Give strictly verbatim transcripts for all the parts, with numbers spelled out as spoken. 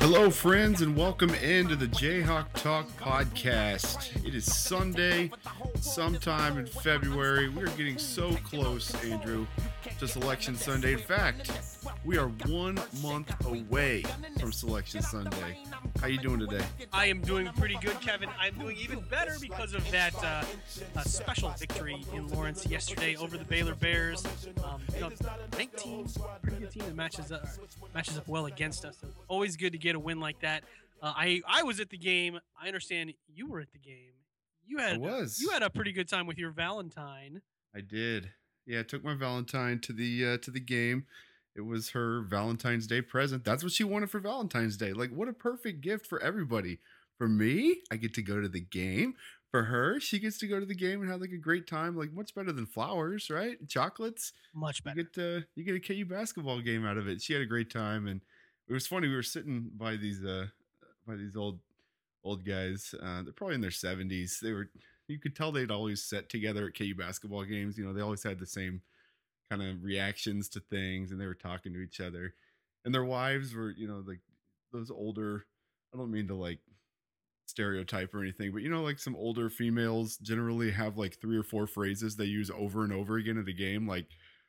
Hello, friends, and welcome into the Jayhawk Talk podcast. It is Sunday, sometime in February. We are getting so close, Andrew, to Selection Sunday. In fact, we are one month away from Selection Sunday. How you doing today? I am doing pretty good, Kevin. I'm doing even better because of that uh, uh, special victory in Lawrence yesterday over the Baylor Bears. Um, you know, nineteen, pretty good team that matches up, matches up well against us. So always good to get a win like that. Uh, I I was at the game. I understand you were at the game. You had I was. you had a pretty good time with your Valentine. I did. Yeah, I took my Valentine to the uh, to the game. It was her Valentine's Day present. That's what she wanted for Valentine's Day. Like, what a perfect gift for everybody. For me, I get to go to the game. For her, she gets to go to the game and have like a great time. Like, much better than flowers, right? Chocolates. Much better. You get uh, you get a K U basketball game out of it. She had a great time, and it was funny. We were sitting by these uh by these old old guys. Uh, they're probably in their seventies. They were. You could tell they'd always sat together at K U basketball games. You know, they always had the same kind of reactions to things, and they were talking to each other, and their wives were, you know, like those older, I don't mean to like stereotype or anything, but you know, like some older females generally have like three or four phrases they use over and over again at a game, like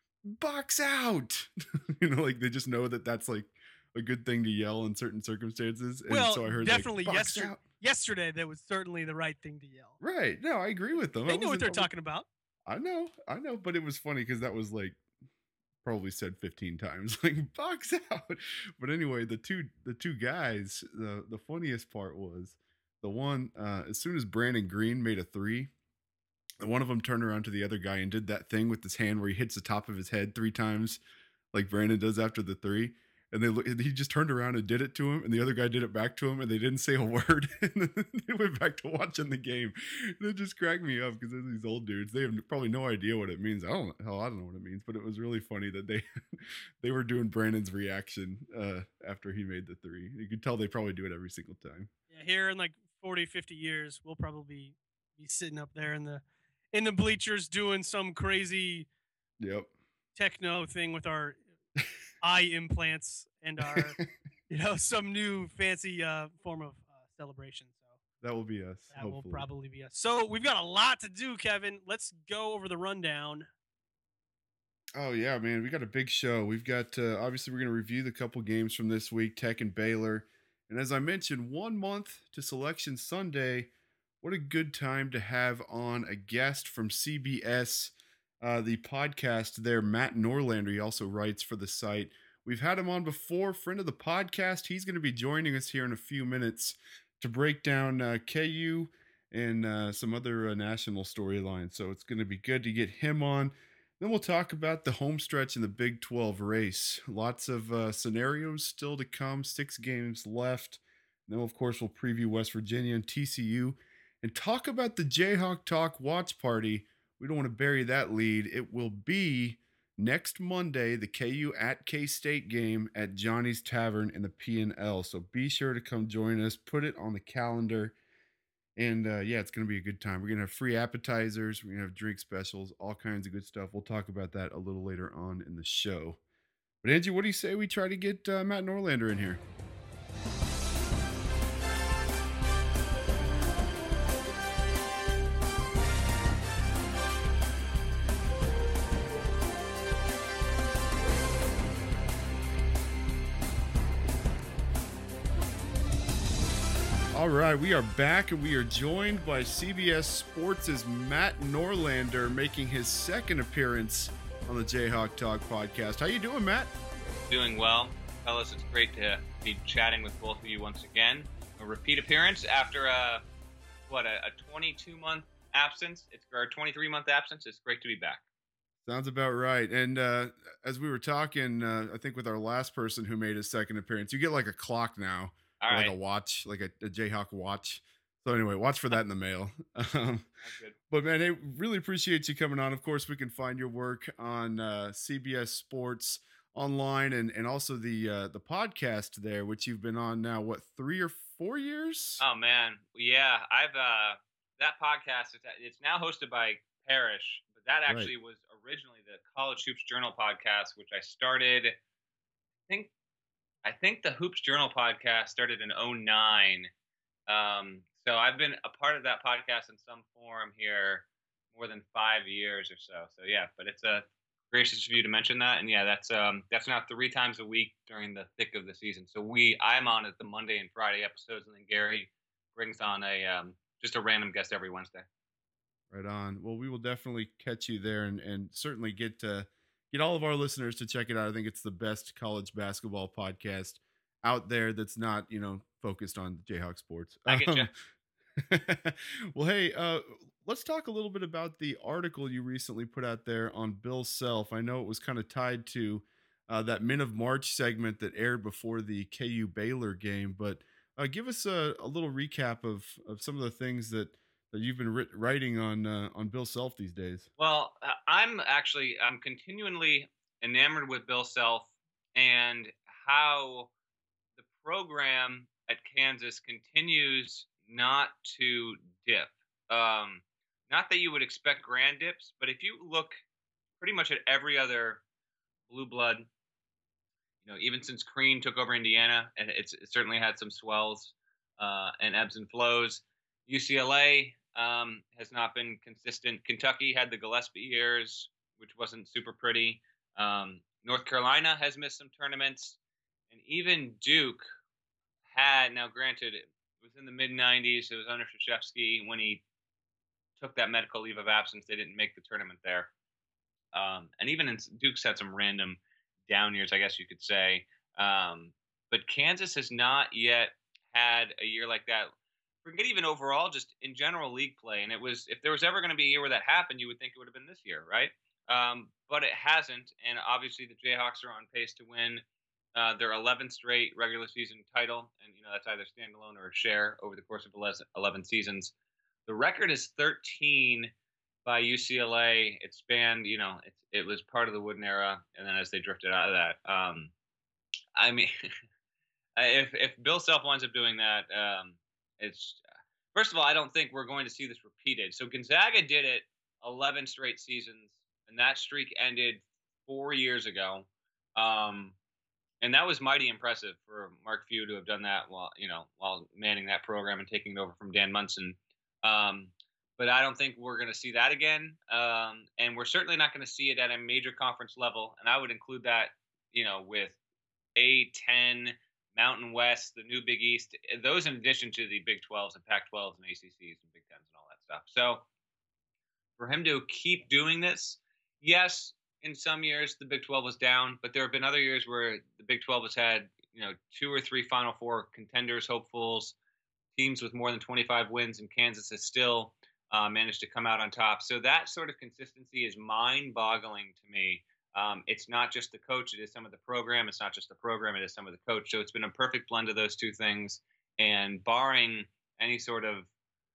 box out. You know, like they just know that that's like a good thing to yell in certain circumstances. And well, so I heard definitely like, box yesterday. out. Yesterday, that was certainly the right thing to yell. Right. No, I agree with them. They I know what wasn't- they're I was- talking about. I know, I know, but it was funny because that was like probably said fifteen times, like box out. But anyway, the two the two guys, the the funniest part was the one uh, as soon as Brandon Green made a three, one of them turned around to the other guy and did that thing with his hand where he hits the top of his head three times, like Brandon does after the three. And they look, and he just turned around and did it to him, and the other guy did it back to him, and they didn't say a word. And then they went back to watching the game. And it just cracked me up because they're these old dudes. They have probably no idea what it means. I don't hell, I don't know what it means, but it was really funny that they they were doing Brandon's reaction uh, after he made the three. You could tell they probably do it every single time. Yeah, here in like forty, fifty years, we'll probably be sitting up there in the in the bleachers doing some crazy Yep. techno thing with our eye implants and our, you know, some new fancy uh, form of uh, celebration. So That will be us. that hopefully. will probably be us. So we've got a lot to do, Kevin. Let's go over the rundown. Oh yeah, man, we got a big show. We've got uh, obviously we're going to review the couple games from this week, Tech and Baylor, and as I mentioned, one month to Selection Sunday. What a good time to have on a guest from C B S, uh, the podcast there, Matt Norlander. He also writes for the site. We've had him on before, friend of the podcast. He's going to be joining us here in a few minutes to break down uh, K U and uh, some other uh, national storylines. So it's going to be good to get him on. Then we'll talk about the home stretch in the Big twelve race. Lots of uh, scenarios still to come, six games left. And then, of course, we'll preview West Virginia and T C U and talk about the Jayhawk Talk watch party. We don't want to bury that lead. It will be next Monday, the K U at K-State game at Johnny's Tavern in the P and L. So be sure to come join us. Put it on the calendar. And uh, yeah, it's going to be a good time. We're going to have free appetizers. We're going to have drink specials, all kinds of good stuff. We'll talk about that a little later on in the show. But Angie, what do you say we try to get uh, Matt Norlander in here? All right, we are back, and we are joined by C B S Sports' Matt Norlander, making his second appearance on the Jayhawk Talk podcast. How you doing, Matt? Doing well. Fellas, it's great to be chatting with both of you once again. A repeat appearance after a, what, a twenty-two month absence. It's or a twenty-three month absence. It's great to be back. Sounds about right. And uh, as we were talking, uh, I think with our last person who made his second appearance, you get like a clock now. All like right. a watch, like a, a Jayhawk watch. So anyway, watch for that in the mail. Um, good. but man, I really appreciate you coming on. Of course, we can find your work on uh, C B S Sports online and, and also the uh, the podcast there, which you've been on now, what, three or four years? Oh, man. Yeah, I've uh, that podcast, it's, it's now hosted by Parrish, but that actually Right. was originally the College Hoops Journal podcast, which I started, I think, I think the Hoops Journal podcast started in oh nine. Um, so I've been a part of that podcast in some form here more than five years or so. So yeah, but it's a gracious of you to mention that. And yeah, that's um that's now three times a week during the thick of the season. So we I'm on at the Monday and Friday episodes, and then Gary brings on a um just a random guest every Wednesday. Right on. Well, we will definitely catch you there, and and certainly get uh, get all of our listeners to check it out. I think it's the best college basketball podcast out there that's not, you know, focused on Jayhawk sports. I get you. Um, well, hey, uh, let's talk a little bit about the article you recently put out there on Bill Self. I know it was kind of tied to uh, that Men of March segment that aired before the K U Baylor game, but uh, give us a, a little recap of of some of the things that that you've been writ- writing on uh, on Bill Self these days. Well, uh, I'm actually I'm continually enamored with Bill Self and how the program at Kansas continues not to dip. Um, not that you would expect grand dips, but if you look pretty much at every other blue blood, you know, even since Crean took over Indiana, and it's it certainly had some swells uh, and ebbs and flows. U C L A um, has not been consistent. Kentucky had the Gillespie years, which wasn't super pretty. Um, North Carolina has missed some tournaments, and even Duke had. Now, granted, it was in the mid nineties. It was under Krzyzewski when he took that medical leave of absence. They didn't make the tournament there, um, and even in, Duke's had some random down years, I guess you could say. Um, but Kansas has not yet had a year like that. Forget even overall, just in general league play. And it was, if there was ever going to be a year where that happened, you would think it would have been this year, right? Um, but it hasn't. And obviously the Jayhawks are on pace to win uh, their eleventh straight regular season title. And, you know, that's either standalone or a share over the course of eleven seasons. The record is thirteen by U C L A. It spanned, you know, it, it was part of the Wooden era. And then as they drifted out of that, um, I mean, if, if Bill Self winds up doing that, um, it's first of all, I don't think we're going to see this repeated. So Gonzaga did it eleven straight seasons, and that streak ended four years ago. Um, and that was mighty impressive for Mark Few to have done that while, you know, while manning that program and taking it over from Dan Munson. Um, but I don't think we're going to see that again. Um, and we're certainly not going to see it at a major conference level. And I would include that, you know, with A ten, Mountain West, the new Big East, those in addition to the Big twelves and Pac twelves and A C Cs and Big Tens and all that stuff. So for him to keep doing this, yes, in some years the Big twelve was down, but there have been other years where the Big twelve has had, you know, two or three Final Four contenders, hopefuls, teams with more than twenty-five wins, and Kansas has still uh, managed to come out on top. So that sort of consistency is mind-boggling to me. Um, it's not just the coach, it is some of the program. It's not just the program, it is some of the coach. So it's been a perfect blend of those two things. And barring any sort of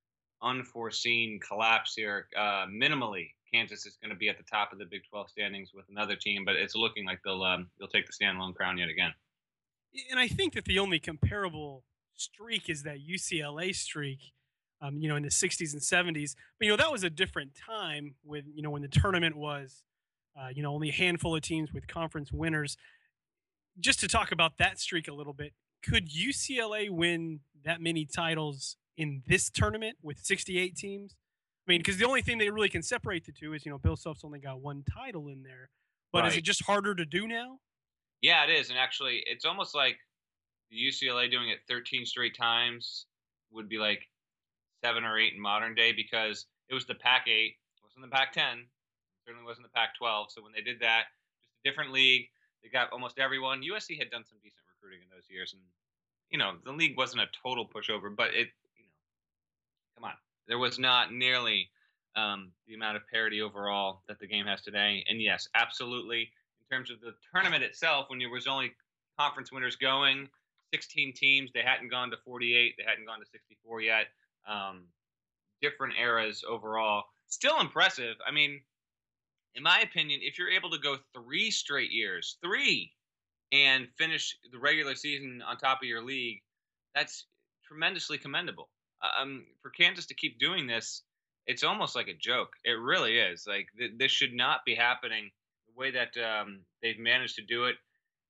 unforeseen collapse here, uh, minimally, Kansas is going to be at the top of the Big twelve standings with another team, but it's looking like they'll um, they'll take the standalone crown yet again. And I think that the only comparable streak is that U C L A streak, um, you know, in the sixties and seventies. But, you know, that was a different time with, you know, when the tournament was, uh, you know, only a handful of teams with conference winners. Just to talk about that streak a little bit, could U C L A win that many titles in this tournament with sixty-eight teams? I mean, because the only thing that really can separate the two is, you know, Bill Self's only got one title in there. But right. Is it just harder to do now? Yeah, it is. And actually, it's almost like the U C L A doing it thirteen straight times would be like seven or eight in modern day, because it was the Pac eight, it wasn't the Pac ten, it certainly wasn't the Pac twelve. So when they did that, just a different league, they got almost everyone. U S C had done some decent recruiting in those years, and you know the league wasn't a total pushover, but it, you know, come on, there was not nearly um, the amount of parity overall that the game has today. And yes, absolutely, in terms of the tournament itself, when there was only conference winners going, sixteen teams, they hadn't gone to forty-eight, they hadn't gone to sixty-four yet. Um, different eras overall. Still impressive. I mean, in my opinion, if you're able to go three straight years, three, and finish the regular season on top of your league, that's tremendously commendable. Um, for Kansas to keep doing this, it's almost like a joke. It really is. Like th- this should not be happening the way that um, they've managed to do it.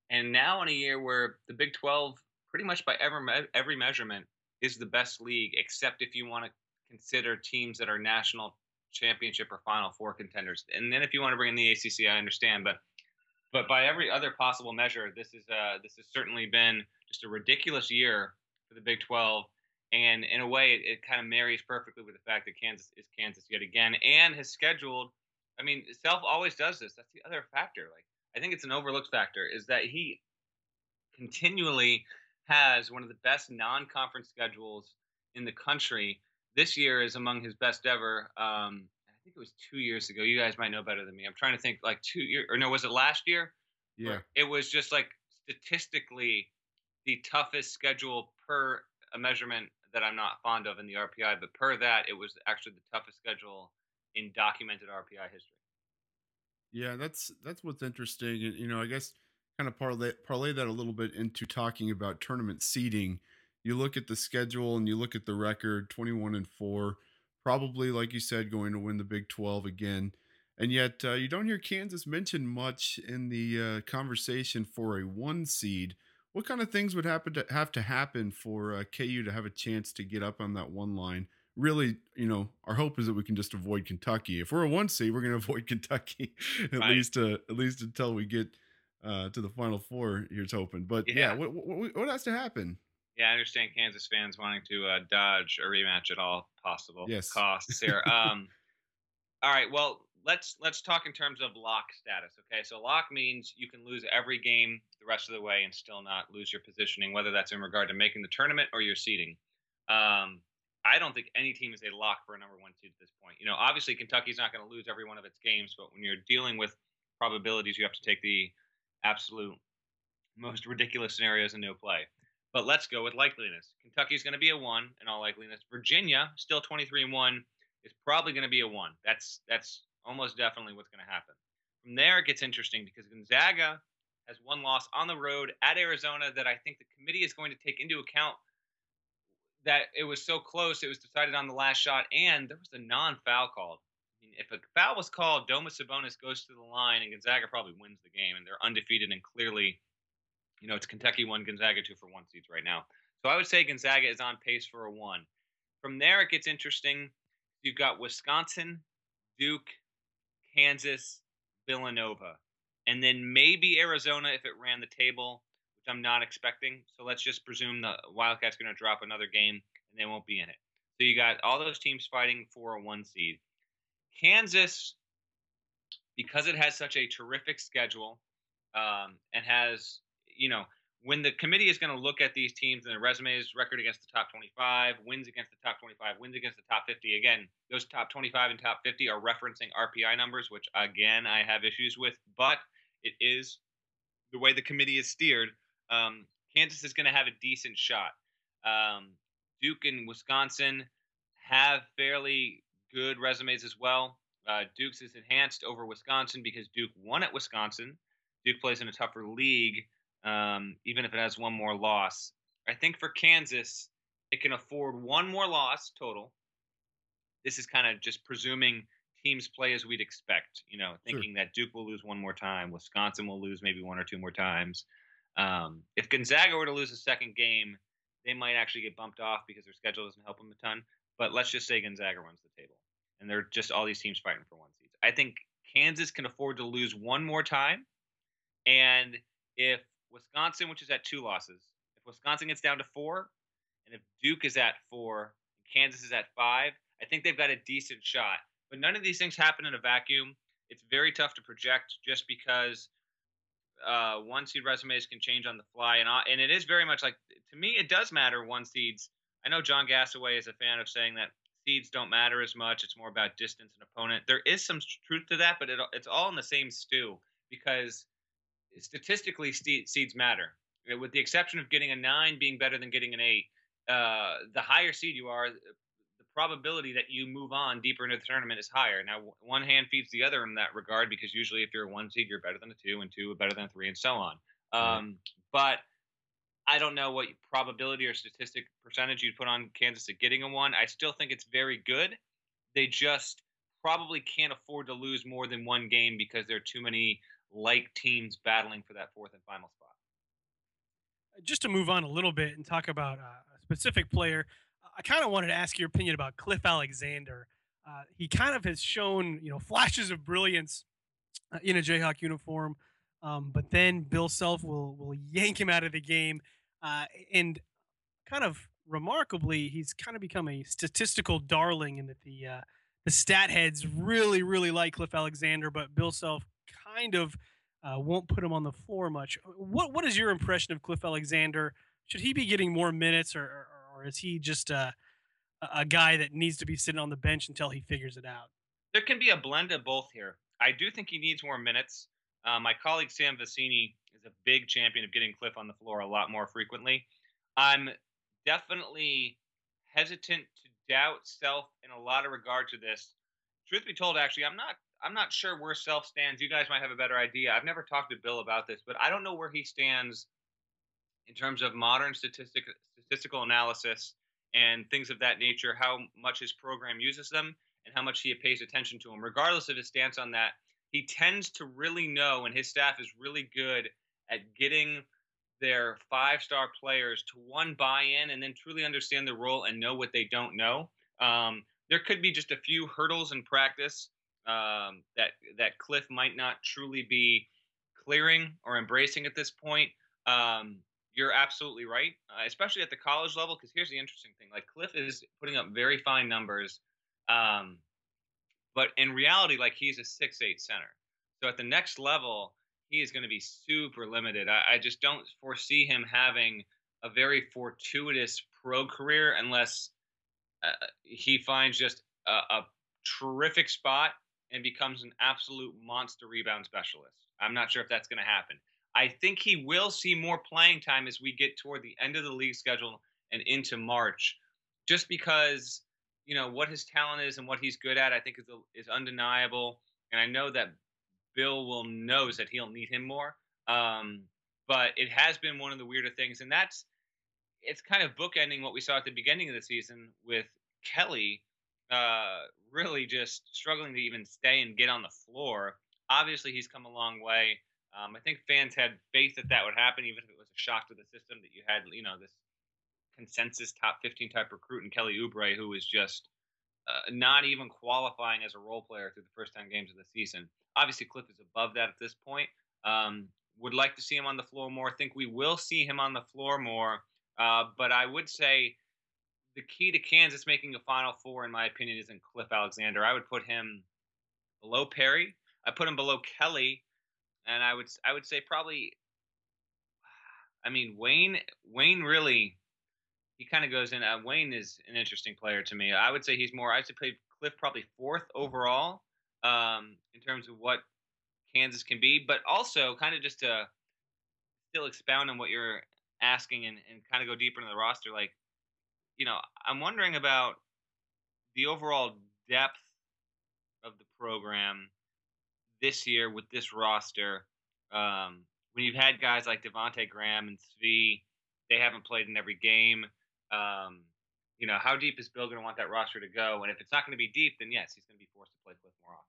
And now in a year where the Big twelve, pretty much by every me- every measurement, is the best league, except if you want to consider teams that are national championship or Final Four contenders. And then if you want to bring in the A C C, I understand, but but by every other possible measure, this is uh, this has certainly been just a ridiculous year for the Big twelve. And in a way, it, it kind of marries perfectly with the fact that Kansas is Kansas yet again, and has scheduled. I mean, Self always does this. That's the other factor. Like, I think it's an overlooked factor is that he continually has one of the best non-conference schedules in the country. This year is among his best ever. Um, I think it was two years ago. You guys might know better than me. I'm trying to think, like two years, or no, was it last year? Yeah. Where it was just like statistically the toughest schedule per a measurement that I'm not fond of in the R P I, but per that, it was actually the toughest schedule in documented R P I history. Yeah, that's that's what's interesting. And you know, I guess kind of parlay parlay that a little bit into talking about tournament seeding. You look at the schedule and you look at the record, twenty-one and four, probably like you said, going to win the Big twelve again. And yet, uh, you don't hear Kansas mentioned much in the uh, conversation for a one seed. What kind of things would happen to have to happen for uh, K U to have a chance to get up on that one line? Really, you know, our hope is that we can just avoid Kentucky. If we're a one seed, we're going to avoid Kentucky at Right. least, uh, at least until we get uh, to the Final Four. Here's hoping. But yeah, Yeah. what, what what has to happen? Yeah, I understand Kansas fans wanting to uh, dodge a rematch at all possible Yes. costs here. Um, all right, well, let's let's talk in terms of lock status. Okay, so lock means you can lose every game the rest of the way and still not lose your positioning, whether that's in regard to making the tournament or your seeding. Um, I don't think any team is a lock for a number one seed at this point. You know, obviously Kentucky's not going to lose every one of its games, but when you're dealing with probabilities, you have to take the absolute most ridiculous scenarios into play. But let's go with likeliness. Kentucky's going to be a one in all likeliness. Virginia, still twenty-three and one, is probably going to be a one. That's that's almost definitely what's going to happen. From there, it gets interesting because Gonzaga has one loss on the road at Arizona that I think the committee is going to take into account that it was so close, it was decided on the last shot, and there was a non-foul called. I mean, if a foul was called, Domas Sabonis goes to the line, and Gonzaga probably wins the game, and they're undefeated and clearly, you know, it's Kentucky one, Gonzaga two for one seeds right now. So I would say Gonzaga is on pace for a one. From there, it gets interesting. You've got Wisconsin, Duke, Kansas, Villanova, and then maybe Arizona if it ran the table, which I'm not expecting. So let's just presume the Wildcats going to drop another game and they won't be in it. So you got all those teams fighting for a one seed. Kansas, because it has such a terrific schedule um, and has, you know, when the committee is going to look at these teams and their resumes, record against the top twenty-five, wins against the top twenty-five, wins against the top fifty. Again, those top twenty-five and top fifty are referencing R P I numbers, which, again, I have issues with. But it is the way the committee is steered. Um, Kansas is going to have a decent shot. Um, Duke and Wisconsin have fairly good resumes as well. Uh, Duke's is enhanced over Wisconsin because Duke won at Wisconsin. Duke plays in a tougher league. Um, even if it has one more loss. I think for Kansas, it can afford one more loss total. This is kind of just presuming teams play as we'd expect, you know, thinking sure. that Duke will lose one more time, Wisconsin will lose maybe one or two more times. Um, if Gonzaga were to lose a second game, they might actually get bumped off because their schedule doesn't help them a ton. But let's just say Gonzaga runs the table, and they're just all these teams fighting for one seed. I think Kansas can afford to lose one more time, and if Wisconsin, which is at two losses, if Wisconsin gets down to four, and if Duke is at four, and Kansas is at five, I think they've got a decent shot. But none of these things happen in a vacuum. It's very tough to project just because uh, one seed resumes can change on the fly, and and it is very much like, to me, it does matter one seeds. I know John Gassaway is a fan of saying that seeds don't matter as much. It's more about distance and opponent. There is some truth to that, but it, it's all in the same stew because statistically, seeds matter. With the exception of getting a nine being better than getting an eight, uh, the higher seed you are, the probability that you move on deeper into the tournament is higher. Now, one hand feeds the other in that regard because usually if you're a one seed, you're better than a two, and two better than a three, and so on. Um, but I don't know what probability or statistic percentage you'd put on Kansas at getting a one. I still think it's very good. They just probably can't afford to lose more than one game because there are too many like teams battling for that fourth and final spot. Just to move on a little bit and talk about uh, a specific player, I kind of wanted to ask your opinion about Cliff Alexander. Uh, he kind of has shown, you know, flashes of brilliance uh, in a Jayhawk uniform, um, but then Bill Self will will yank him out of the game, uh, and kind of remarkably, he's kind of become a statistical darling in that the uh, the stat heads really, really like Cliff Alexander, but Bill Self kind of uh, won't put him on the floor much. What what is your impression of Cliff Alexander? Should he be getting more minutes, or or, or is he just uh, a a guy that needs to be sitting on the bench until he figures it out? There can be a blend of both here. I do think he needs more minutes. Uh, my colleague Sam Vecini is a big champion of getting Cliff on the floor a lot more frequently. I'm definitely hesitant to doubt Self in a lot of regard to this. Truth be told, actually, I'm not. I'm not sure where Self stands. You guys might have a better idea. I've never talked to Bill about this, but I don't know where he stands in terms of modern statistic statistical analysis and things of that nature, how much his program uses them and how much he pays attention to them. Regardless of his stance on that, he tends to really know, and his staff is really good at getting their five star players to one buy in and then truly understand the role and know what they don't know. Um, there could be just a few hurdles in practice um, that that Cliff might not truly be clearing or embracing at this point. Um, you're absolutely right, uh, especially at the college level. Because here's the interesting thing: like Cliff is putting up very fine numbers, um, but in reality, like he's a six eight center. So at the next level, he is going to be super limited. I, I just don't foresee him having a very fortuitous pro career unless uh, he finds just a, a terrific spot and becomes an absolute monster rebound specialist. I'm not sure if that's going to happen. I think he will see more playing time as we get toward the end of the league schedule and into March, just because you know what his talent is and what he's good at. I think is is undeniable, and I know that Bill will knows that he'll need him more. Um, but it has been one of the weirder things, and that's it's kind of bookending what we saw at the beginning of the season with Kelly uh, really just struggling to even stay and get on the floor. Obviously, he's come a long way. Um, I think fans had faith that that would happen, even if it was a shock to the system that you had, you know, this consensus top fifteen type recruit in Kelly Oubre, who was just uh, not even qualifying as a role player through the first ten games of the season. Obviously, Cliff is above that at this point. Um, would like to see him on the floor more. Think we will see him on the floor more. Uh, but I would say the key to Kansas making a Final Four, in my opinion, isn't Cliff Alexander. I would put him below Perry. I put him below Kelly, and I would I would say probably. I mean, Wayne Wayne really he kind of goes in. Uh, Wayne is an interesting player to me. I would say he's more. I would say Cliff probably fourth overall um, in terms of what Kansas can be, but also kind of just to still expound on what you're asking and, and kind of go deeper into the roster. Like, you know, I'm wondering about the overall depth of the program this year with this roster. Um, when you've had guys like Devontae Graham and Svi, they haven't played in every game. Um, you know, how deep is Bill going to want that roster to go? And if it's not going to be deep, then yes, he's going to be forced to play Cliff more often.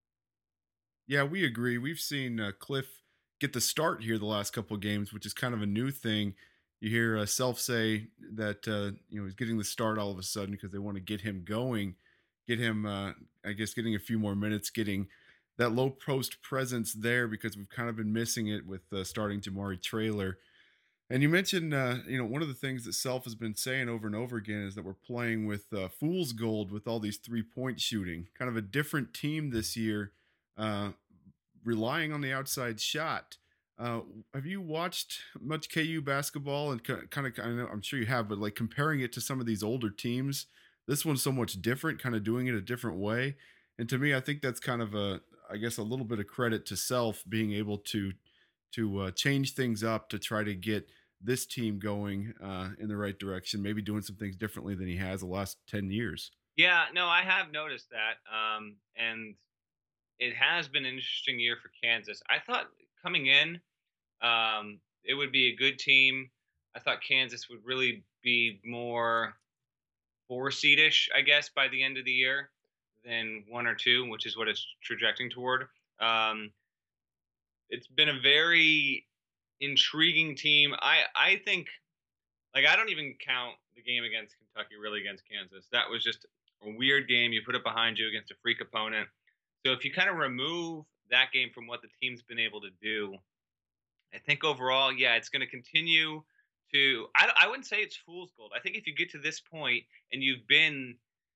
Yeah, we agree. We've seen uh, Cliff get the start here the last couple of games, which is kind of a new thing. You hear uh, Self say that uh, you know he's getting the start all of a sudden because they want to get him going, get him, uh, I guess, getting a few more minutes, getting that low post presence there because we've kind of been missing it with uh, starting Jamari Traylor. And you mentioned, uh, you know, one of the things that Self has been saying over and over again is that we're playing with uh, fool's gold with all these three point shooting, kind of a different team this year, uh, relying on the outside shot. Uh, have you watched much K U basketball and kind of, I know, I'm sure you have, but like comparing it to some of these older teams, this one's so much different, kind of doing it a different way. And to me, I think that's kind of a, I guess, a little bit of credit to Self being able to, to uh, change things up to try to get this team going uh, in the right direction, maybe doing some things differently than he has the last ten years. Yeah, no, I have noticed that. Um, and it has been an interesting year for Kansas. I thought coming in, um, it would be a good team. I thought Kansas would really be more four seedish, I guess, by the end of the year than one or two, which is what it's trajecting toward. Um, it's been a very intriguing team. I I think like I don't even count the game against Kentucky really against Kansas. That was just a weird game. You put it behind you against a freak opponent. So if you kind of remove that game from what the team's been able to do, I think overall, yeah, it's going to continue to. I, I wouldn't say it's fool's gold. I think if you get to this point and you've been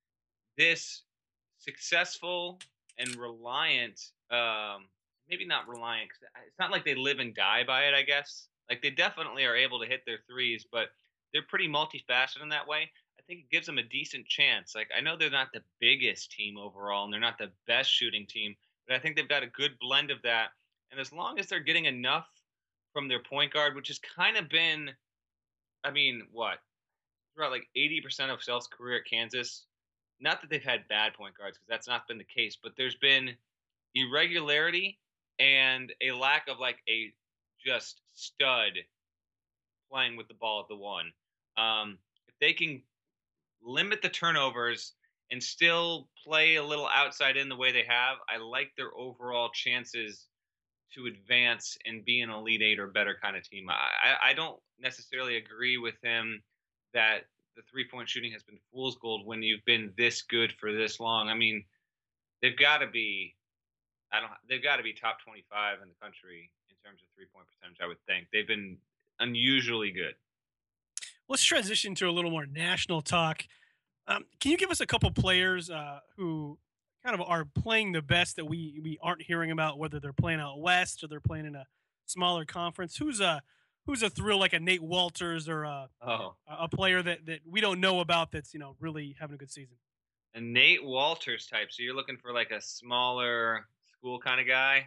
this successful and reliant, um, maybe not reliant, 'cause it's not like they live and die by it, I guess. Like they definitely are able to hit their threes, but they're pretty multifaceted in that way. I think it gives them a decent chance. Like I know they're not the biggest team overall and they're not the best shooting team, but I think they've got a good blend of that. And as long as they're getting enough from their point guard, which has kind of been, I mean, what? Throughout like eighty percent of Self's career at Kansas, not that they've had bad point guards because that's not been the case, but there's been irregularity and a lack of like a just stud playing with the ball at the one. Um, if they can limit the turnovers and still play a little outside in the way they have, I like their overall chances to advance and be an Elite Eight or better kind of team. I, I don't necessarily agree with him that the three point shooting has been fool's gold when you've been this good for this long. I mean, they've got to be, I don't, they've got to be top twenty-five in the country in terms of three point percentage. I would think they've been unusually good. Let's transition to a little more national talk. Um, can you give us a couple players uh, who kind of are playing the best that we we aren't hearing about, whether they're playing out west or they're playing in a smaller conference? Who's a who's a thrill like a Nate Walters or a Oh, a player that that we don't know about that's you know really having a good season? a Nate Walters type. So you're looking for like a smaller school kind of guy.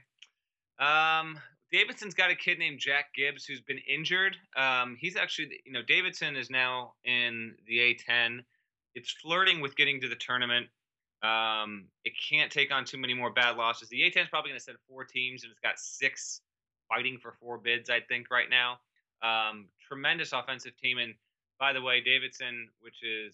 Um, Davidson's got a kid named Jack Gibbs who's been injured. Um, he's actually, you know, Davidson is now in the A ten. It's flirting with getting to the tournament. Um, it can't take on too many more bad losses. The A ten is probably going to send four teams, and it's got six fighting for four bids, I think, right now. Um, tremendous offensive team. And by the way, Davidson, which is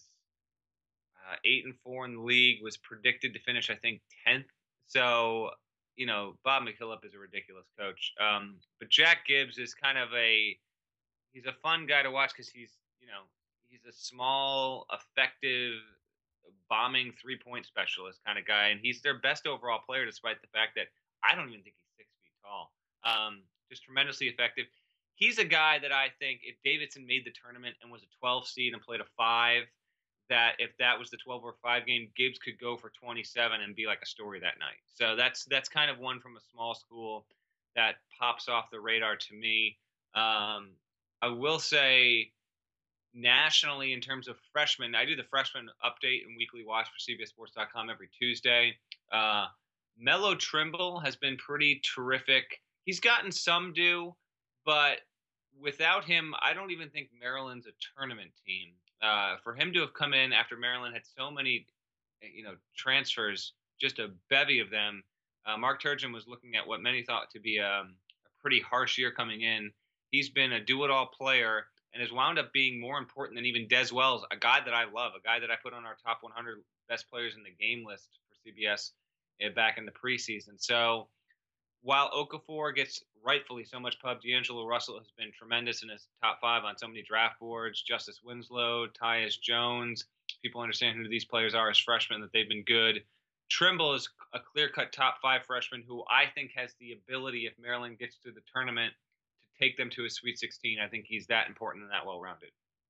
uh, eight and four in the league, was predicted to finish, I think, tenth. So, you know, Bob McKillop is a ridiculous coach. Um, but Jack Gibbs is kind of a he's a fun guy to watch because he's you know he's a small, effective, bombing three point specialist kind of guy, and he's their best overall player, despite the fact that I don't even think he's six feet tall. Um, just tremendously effective. He's a guy that I think if Davidson made the tournament and was a twelve seed and played a five, that if that was the twelve or five game, Gibbs could go for twenty-seven and be like a story that night. So that's that's kind of one from a small school that pops off the radar to me. Um, I will say nationally in terms of freshmen, I do the freshman update and weekly watch for C B S Sports dot com every Tuesday. Uh, Melo Trimble has been pretty terrific. He's gotten some due, but without him, I don't even think Maryland's a tournament team. Uh, for him to have come in after Maryland had so many, you know, transfers, just a bevy of them. Uh, Mark Turgeon was looking at what many thought to be a, a pretty harsh year coming in. He's been a do-it-all player and has wound up being more important than even Des Wells, a guy that I love, a guy that I put on our top one hundred best players in the game list for C B S uh, back in the preseason. So while Okafor gets rightfully so much pub, D'Angelo Russell has been tremendous in his top five on so many draft boards. Justice Winslow, Tyus Jones. People understand who these players are as freshmen, that they've been good. Trimble is a clear-cut top five freshman who I think has the ability, if Maryland gets to the tournament, to take them to a Sweet sixteen. I think he's that important and that well-rounded.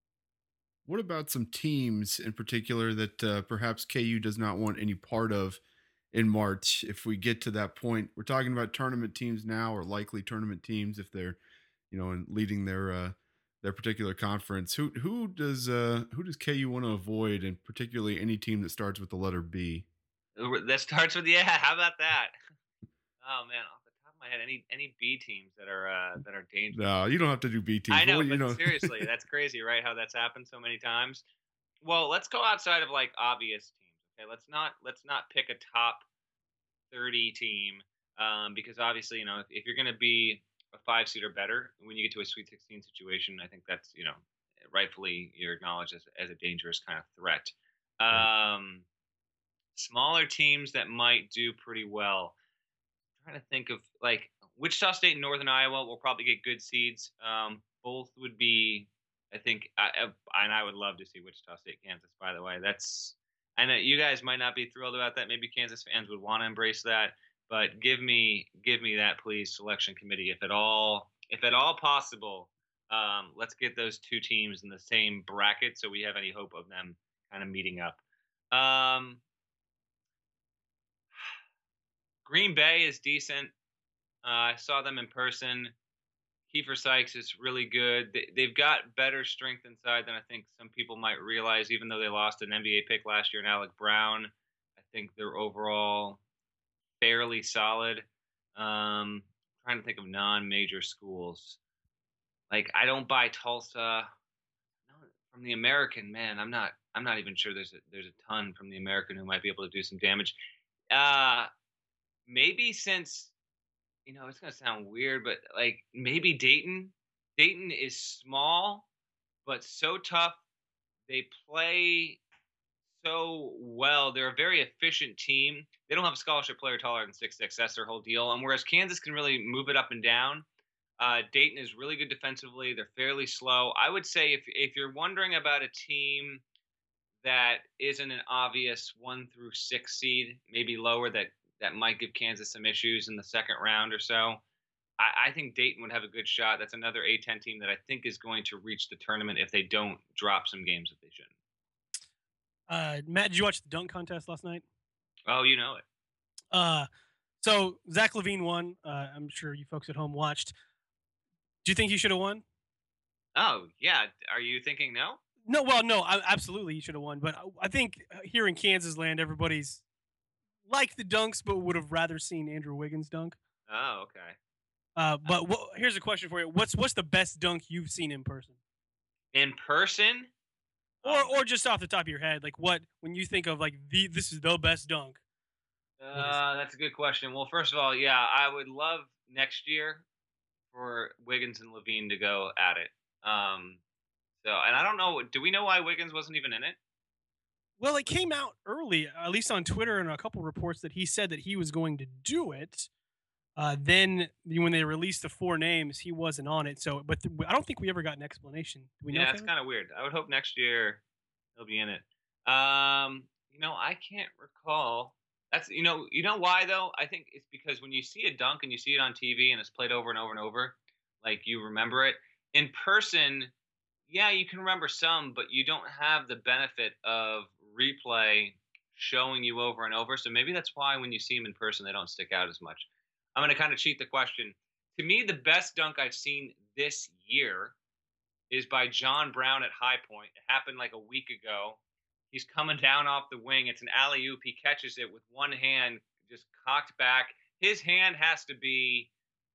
What about some teams in particular that uh, perhaps K U does not want any part of in March? If we get to that point, we're talking about tournament teams now, or likely tournament teams if they're, you know, and leading their uh, their particular conference. Who who does uh, who does K U want to avoid, and particularly any team that starts with the letter B? That starts with yeah. How about that? Oh man, off the top of my head, any any B teams that are uh, that are dangerous. No, you don't have to do B teams. I know, Well, but you know. seriously, that's crazy, right? How that's happened so many times. Well, let's go outside of like obvious teams. Okay, let's not let's not pick a top thirty team um, because obviously, you know, if, if you're going to be a five seed or better when you get to a Sweet sixteen situation, I think that's you know rightfully you're acknowledged as, as a dangerous kind of threat. Um, smaller teams that might do pretty well. I'm trying to think of like Wichita State and Northern Iowa will probably get good seeds. Um, both would be, I think, I, I, and I would love to see Wichita State, Kansas. By the way, that's I know you guys might not be thrilled about that. Maybe Kansas fans would want to embrace that, but give me give me that, please, selection committee, if at all if at all possible. Um, let's get those two teams in the same bracket so we have any hope of them kind of meeting up. Um, Green Bay is decent. Uh, I saw them in person. Kiefer Sykes is really good. They, they've got better strength inside than I think some people might realize, even though they lost an N B A pick last year in Alec Brown. I think they're overall fairly solid. Um, trying to think of non-major schools. Like, I don't buy Tulsa. No, from the American, man, I'm not I'm not even sure there's a, there's a ton from the American who might be able to do some damage. Uh, maybe since, you know, it's going to sound weird, but like maybe Dayton. Dayton is small, but so tough. They play so well. They're a very efficient team. They don't have a scholarship player taller than six six. That's their whole deal. And whereas Kansas can really move it up and down, uh, Dayton is really good defensively. They're fairly slow. I would say if if you're wondering about a team that isn't an obvious one through six seed, maybe lower, that that might give Kansas some issues in the second round or so, I, I think Dayton would have a good shot. That's another A ten team that I think is going to reach the tournament if they don't drop some games that they shouldn't. Uh, Matt, did you watch the dunk contest last night? Oh, you know it. Uh, so Zach Levine won. Uh, I'm sure you folks at home watched. Do you think he should have won? Oh, yeah. Are you thinking no? No, well, no, I, absolutely he should have won. But I think here in Kansas land, everybody's like the dunks, but would have rather seen Andrew Wiggins dunk. Oh, okay. Uh, but what, here's a question for you: What's what's the best dunk you've seen in person? In person, or um, or just off the top of your head, like what when you think of like the this is the best dunk? Uh, that's a good question. Well, first of all, yeah, I would love next year for Wiggins and Levine to go at it. Um, so, and I don't know, do we know why Wiggins wasn't even in it? Well, it came out early, at least on Twitter and a couple reports, that he said that he was going to do it. Uh, then when they released the four names, he wasn't on it. So, but th- I don't think we ever got an explanation. Do we know? Yeah, it's kind of weird. I would hope next year he'll be in it. Um, you know, I can't recall. That's you know, you know why though? I think it's because when you see a dunk and you see it on T V and it's played over and over and over, like you remember it. In person, yeah, you can remember some, but you don't have the benefit of replay showing you over and over. So maybe that's why when you see them in person, they don't stick out as much. I'm going to kind of cheat the question. To me, the best dunk I've seen this year is by John Brown at High Point. It happened like a week ago. He's coming down off the wing. It's an alley-oop. He catches it with one hand, just cocked back. His hand has to be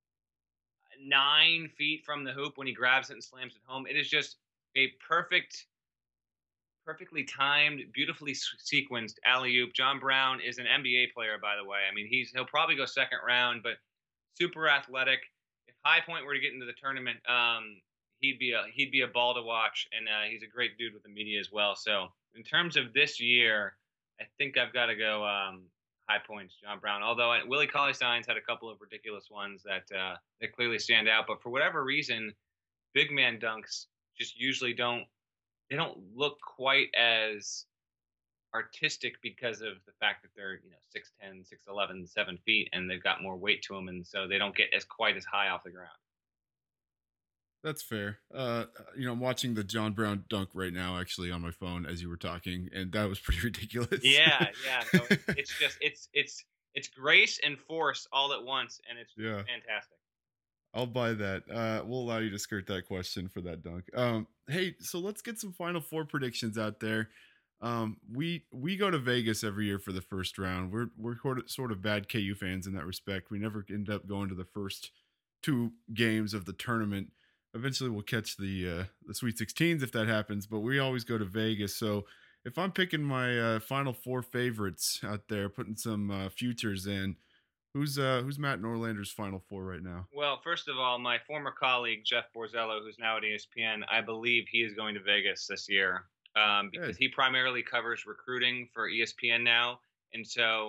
nine feet from the hoop when he grabs it and slams it home. It is just a perfect, perfectly timed, beautifully sequenced alley-oop. John Brown is an N B A player, by the way. I mean, he's he'll probably go second round, but super athletic. If High Point were to get into the tournament, um, he'd be a he'd be a ball to watch, and uh, he's a great dude with the media as well. So in terms of this year, I think I've got to go um, High Point's John Brown. Although Willie Cauley-Stein's had a couple of ridiculous ones that uh, that clearly stand out, but for whatever reason, big man dunks just usually don't they don't look quite as artistic because of the fact that they're you know six ten, six eleven, seven feet, and they've got more weight to them, and so they don't get as quite as high off the ground. That's fair. Uh, you know, I'm watching the John Brown dunk right now, actually, on my phone as you were talking, and that was pretty ridiculous. Yeah, yeah. No, it's, it's just it's it's it's grace and force all at once, and it's yeah. fantastic. I'll buy that. Uh, we'll allow you to skirt that question for that dunk. Um, hey, so let's get some Final Four predictions out there. Um, we we go to Vegas every year for the first round. We're we're sort of bad K U fans in that respect. We never end up going to the first two games of the tournament. Eventually, we'll catch the uh, the Sweet sixteens if that happens, but we always go to Vegas. So if I'm picking my uh, Final Four favorites out there, putting some uh, futures in, who's uh, who's Matt Norlander's Final Four right now? Well, first of all, my former colleague Jeff Borzello, who's now at E S P N, I believe he is going to Vegas this year um, because Good. he primarily covers recruiting for E S P N now, and so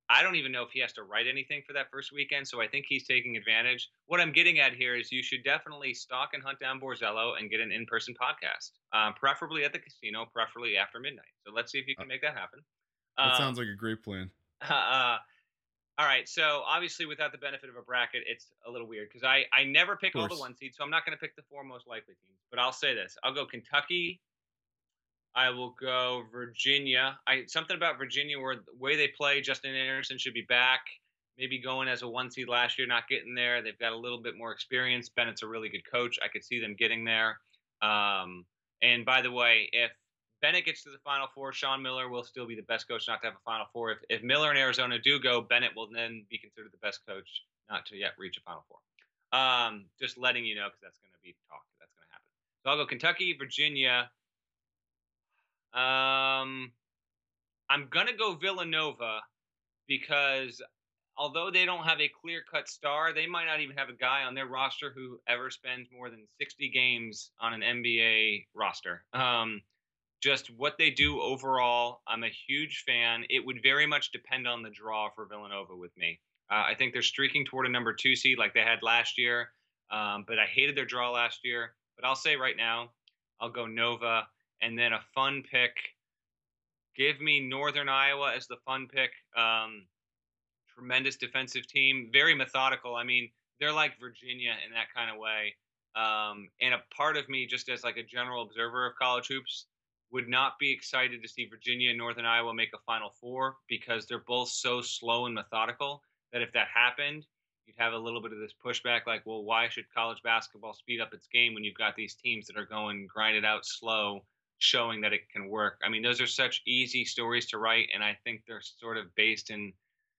I don't even know if he has to write anything for that first weekend, so I think he's taking advantage. What I'm getting at here is you should definitely stalk and hunt down Borzello and get an in-person podcast, um, preferably at the casino, preferably after midnight. So let's see if you can make that happen. That Um, sounds like a great plan. uh, all right, so obviously without the benefit of a bracket, it's a little weird because I, I never pick all the course. one seeds, so I'm not going to pick the four most likely teams. But I'll say this. I'll go Kentucky. I will go Virginia. I something about Virginia where the way they play, Justin Anderson should be back. Maybe going as a one seed last year, not getting there. They've got a little bit more experience. Bennett's a really good coach. I could see them getting there. Um, and by the way, if Bennett gets to the Final Four, Sean Miller will still be the best coach not to have a Final Four. If, if Miller and Arizona do go, Bennett will then be considered the best coach not to yet reach a Final Four. Um, just letting you know because that's going to be talked. That's going to happen. So I'll go Kentucky, Virginia. Um, I'm gonna go Villanova because although they don't have a clear-cut star, they might not even have a guy on their roster who ever spends more than sixty games on an N B A roster. Um, just what they do overall, I'm a huge fan. It would very much depend on the draw for Villanova with me. Uh, I think they're streaking toward a number two seed like they had last year, um, but I hated their draw last year. But I'll say right now, I'll go Nova. And then a fun pick. Give me Northern Iowa as the fun pick. Um, tremendous defensive team. Very methodical. I mean, they're like Virginia in that kind of way. Um, and a part of me, just as like a general observer of college hoops, would not be excited to see Virginia and Northern Iowa make a Final Four because they're both so slow and methodical that if that happened, you'd have a little bit of this pushback like, well, why should college basketball speed up its game when you've got these teams that are going grinded out slow, showing that it can work? I mean, those are such easy stories to write, and I think they're sort of based in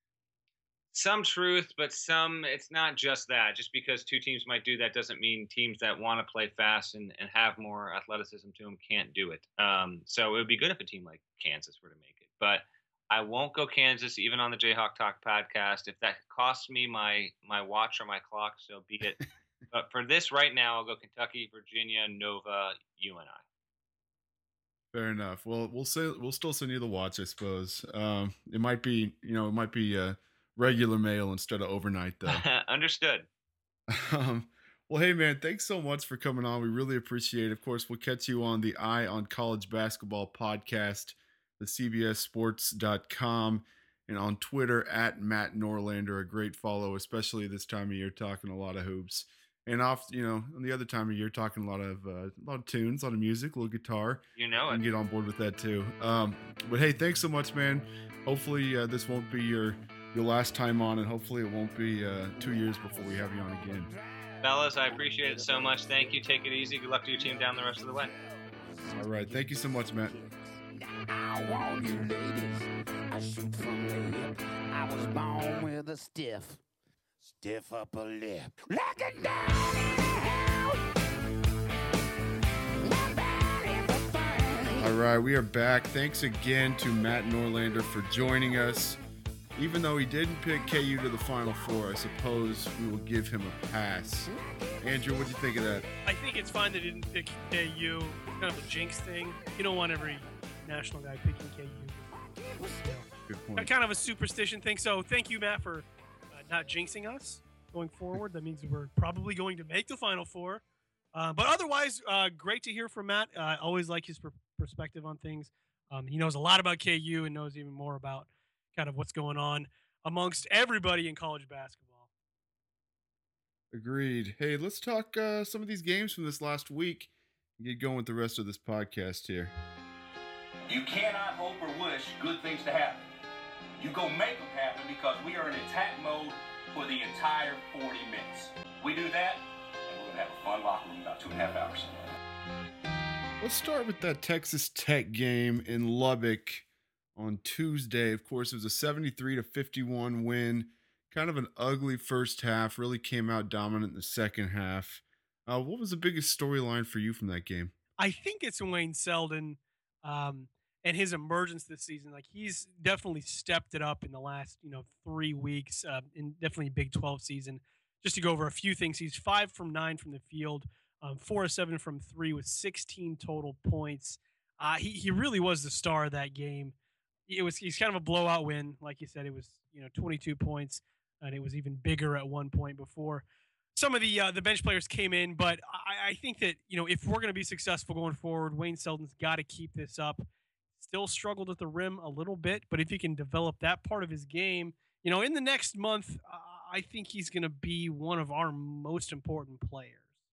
some truth, but some, it's not just that. Just because two teams might do that doesn't mean teams that want to play fast and, and have more athleticism to them can't do it. Um, so it would be good if a team like Kansas were to make it. But I won't go Kansas, even on the Jayhawk Talk podcast. If that costs me my, my watch or my clock, so be it. But for this right now, I'll go Kentucky, Virginia, Nova, U N I. Fair enough. Well, we'll say we'll still send you the watch, I suppose. Um, it might be, you know, it might be uh, regular mail instead of overnight, though. Understood. Um, well, hey man, thanks so much for coming on. We really appreciate it. Of course, we'll catch you on the Eye on College Basketball podcast, the C B S sports dot com, and on Twitter at Matt Norlander. A great follow, especially this time of year, talking a lot of hoops. And off, you know, on the other time of year, talking a lot of uh, a lot of tunes, a lot of music, a little guitar. You know it. And get on board with that too. Um, but hey, thanks so much, man. Hopefully uh, this won't be your your last time on, and hopefully it won't be uh, two years before we have you on again. Fellas, I appreciate it so much. Thank you. Take it easy. Good luck to your team down the rest of the way. All right. Thank you so much, Matt. I want you ladies. I shoot from the hip. I was born with a stiff, stiff upper lip. Look it down in the house. All right, we are back. Thanks again to Matt Norlander for joining us. Even though he didn't pick K U to the Final Four, I suppose we will give him a pass. Andrew, what do you think of that? I think it's fine they didn't pick K U. Kind of a jinx thing. You don't want every national guy picking K U. You know, Good point. kind of a superstition thing. So thank you, Matt, for uh, not jinxing us going forward. That means we're probably going to make the Final Four. Uh, but otherwise, uh, great to hear from Matt. Uh, I always like his per- perspective on things. Um, he knows a lot about K U and knows even more about kind of what's going on amongst everybody in college basketball. Agreed. Hey, let's talk uh, some of these games from this last week and get going with the rest of this podcast here. You cannot hope or wish good things to happen. You go make them happen because we are in attack mode for the entire forty minutes. We do that, and we're going to have a fun locker room in about two and a half hours. Let's start with that Texas Tech game in Lubbock on Tuesday. Of course, it was a seventy-three to fifty-one win. Kind of an ugly first half. Really came out dominant in the second half. Uh, what was the biggest storyline for you from that game? I think it's Wayne Selden um, and his emergence this season. Like, he's definitely stepped it up in the last, you know, three weeks, uh, in definitely Big twelve season. Just to go over a few things, he's five from nine from the field, um, four of seven from three with sixteen total points. Uh, he he really was the star of that game. It was he's kind of a blowout win, like you said. It was you know, twenty-two points, and it was even bigger at one point before some of the uh, the bench players came in. But I, I think that, you know, if we're going to be successful going forward, Wayne Selden's got to keep this up. Still struggled at the rim a little bit, but if he can develop that part of his game, you know, in the next month, uh, I think he's going to be one of our most important players.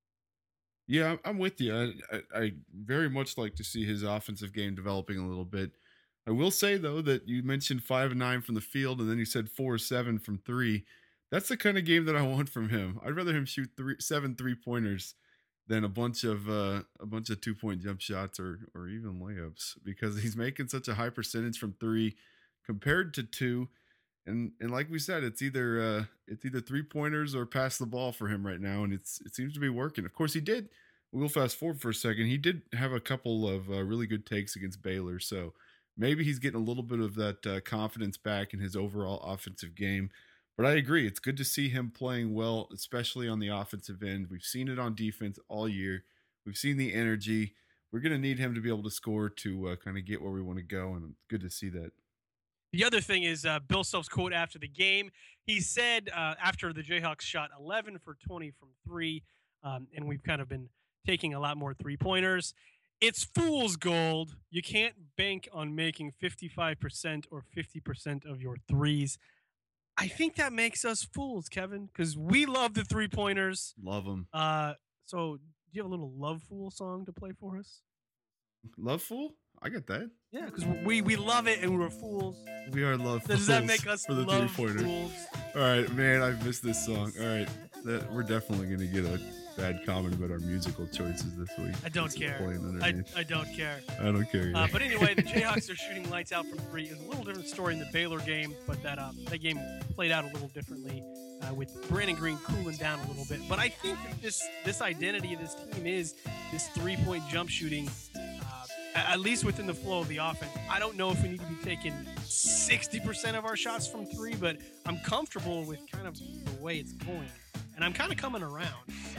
Yeah, I'm- I'm with you. I, I, I very much like to see his offensive game developing a little bit. I will say though that you mentioned five and nine from the field, and then you said four or seven from three. That's the kind of game that I want from him. I'd rather him shoot three, seven three pointers than a bunch of uh, a bunch of two point jump shots or or even layups, because he's making such a high percentage from three compared to two. And and like we said, it's either uh, it's either three pointers or pass the ball for him right now, and it's it seems to be working. Of course, he did. We'll fast forward for a second. He did have a couple of uh, really good takes against Baylor, so maybe he's getting a little bit of that uh, confidence back in his overall offensive game. But I agree, it's good to see him playing well, especially on the offensive end. We've seen it on defense all year. We've seen the energy. We're going to need him to be able to score to uh, kind of get where we want to go, and it's good to see that. The other thing is uh, Bill Self's quote after the game. He said uh, after the Jayhawks shot eleven for twenty from three, um, and we've kind of been taking a lot more three-pointers, it's fool's gold. You can't bank on making fifty-five percent or fifty percent of your threes. I think that makes us fools, Kevin, because we love the three-pointers. Love him. Uh, so do you have a little Love Fool song to play for us? Love Fool? I get that. Yeah, because we, we love it and we're fools. We are love fools. Does that make us for the love three-pointer? fools? All right, man, I missed this song. All right, that, we're definitely going to get a bad comment about our musical choices this week. I don't It's care. playing I, underneath. I don't care. I don't care. Uh, either. but anyway, the Jayhawks are shooting lights out from three. It's a little different story in the Baylor game, but that uh, that game played out a little differently uh, with Brandon Green cooling down a little bit. But I think that this this identity of this team is this three-point jump shooting, uh, at least within the flow of the offense. I don't know if we need to be taking sixty percent of our shots from three, but I'm comfortable with kind of the way it's going, and I'm kind of coming around.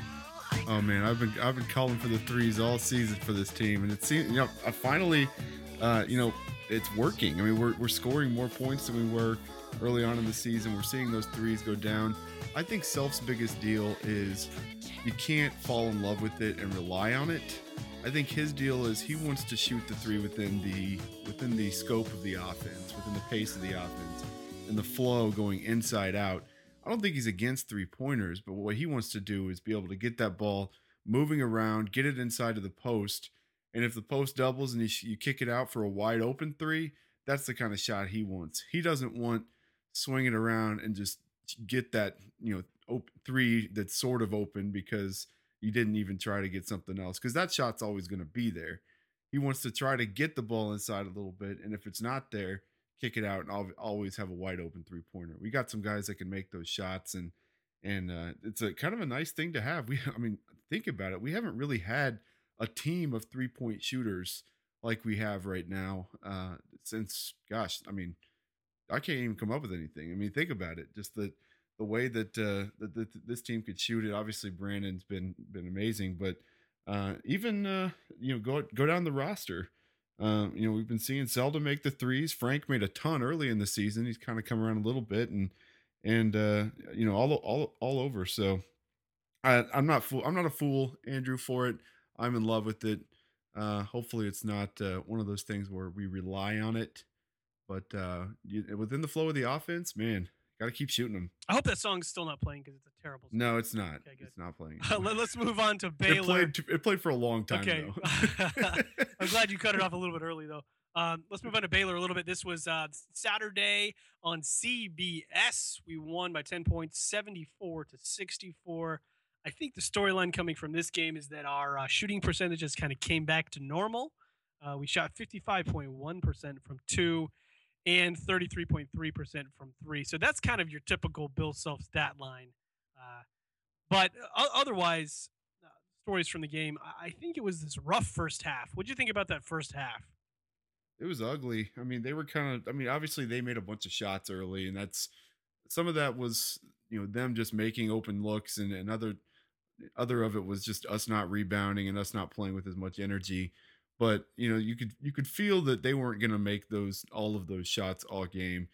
Oh man, I've been I've been calling for the threes all season for this team, and it seems, you know, I finally, uh, you know, it's working. I mean, we're we're scoring more points than we were early on in the season. We're seeing those threes go down. I think Self's biggest deal is you can't fall in love with it and rely on it. I think his deal is he wants to shoot the three within the within the scope of the offense, within the pace of the offense, and the flow going inside out. I don't think he's against three-pointers, but what he wants to do is be able to get that ball moving around, get it inside of the post, and if the post doubles and you, you kick it out for a wide open three, that's the kind of shot he wants. He doesn't want swing it around and just get that, you know, op- three that's sort of open because you didn't even try to get something else, because that shot's always going to be there. He wants to try to get the ball inside a little bit, and if it's not there, kick it out and I'll always have a wide open three pointer. We got some guys that can make those shots, and and uh, it's a kind of a nice thing to have. We, I mean, think about it. We haven't really had a team of three point shooters like we have right now uh, since, gosh, I mean, I can't even come up with anything. I mean, think about it. Just the the way that uh, that, that this team could shoot it. Obviously, Brandon's been been amazing, but uh, even uh, you know, go go down the roster. Um, you know, we've been seeing Selden make the threes. Frank made a ton early in the season. He's kind of come around a little bit, and and uh, you know, all all all over. So I, I'm not fool. I'm not a fool, Andrew, for it. I'm in love with it. Uh, hopefully, it's not uh, one of those things where we rely on it. But uh, you, within the flow of the offense, man, got to keep shooting them. I hope that song's still not playing because it's a terrible song. No, it's not. Okay, good. It's not playing. Uh, let, let's move on to Baylor. It played. It played for a long time. Okay. Though. I'm glad you cut it off a little bit early, though. Um, let's move on to Baylor a little bit. This was uh, Saturday on C B S. We won by ten points, seventy-four to sixty-four. I think the storyline coming from this game is that our uh, shooting percentages kind of came back to normal. Uh, we shot fifty-five point one percent from two and thirty-three point three percent from three. So that's kind of your typical Bill Self stat line. Uh, but uh, otherwise, uh, stories from the game, I-, I think it was this rough first half. What do you think about that first half? It was ugly. I mean, they were kind of, I mean, obviously they made a bunch of shots early, and that's, some of that was, you know, them just making open looks, and, and other, other of it was just us not rebounding and us not playing with as much energy. But, you know, you could, you could feel that they weren't going to make those, all of those shots all game.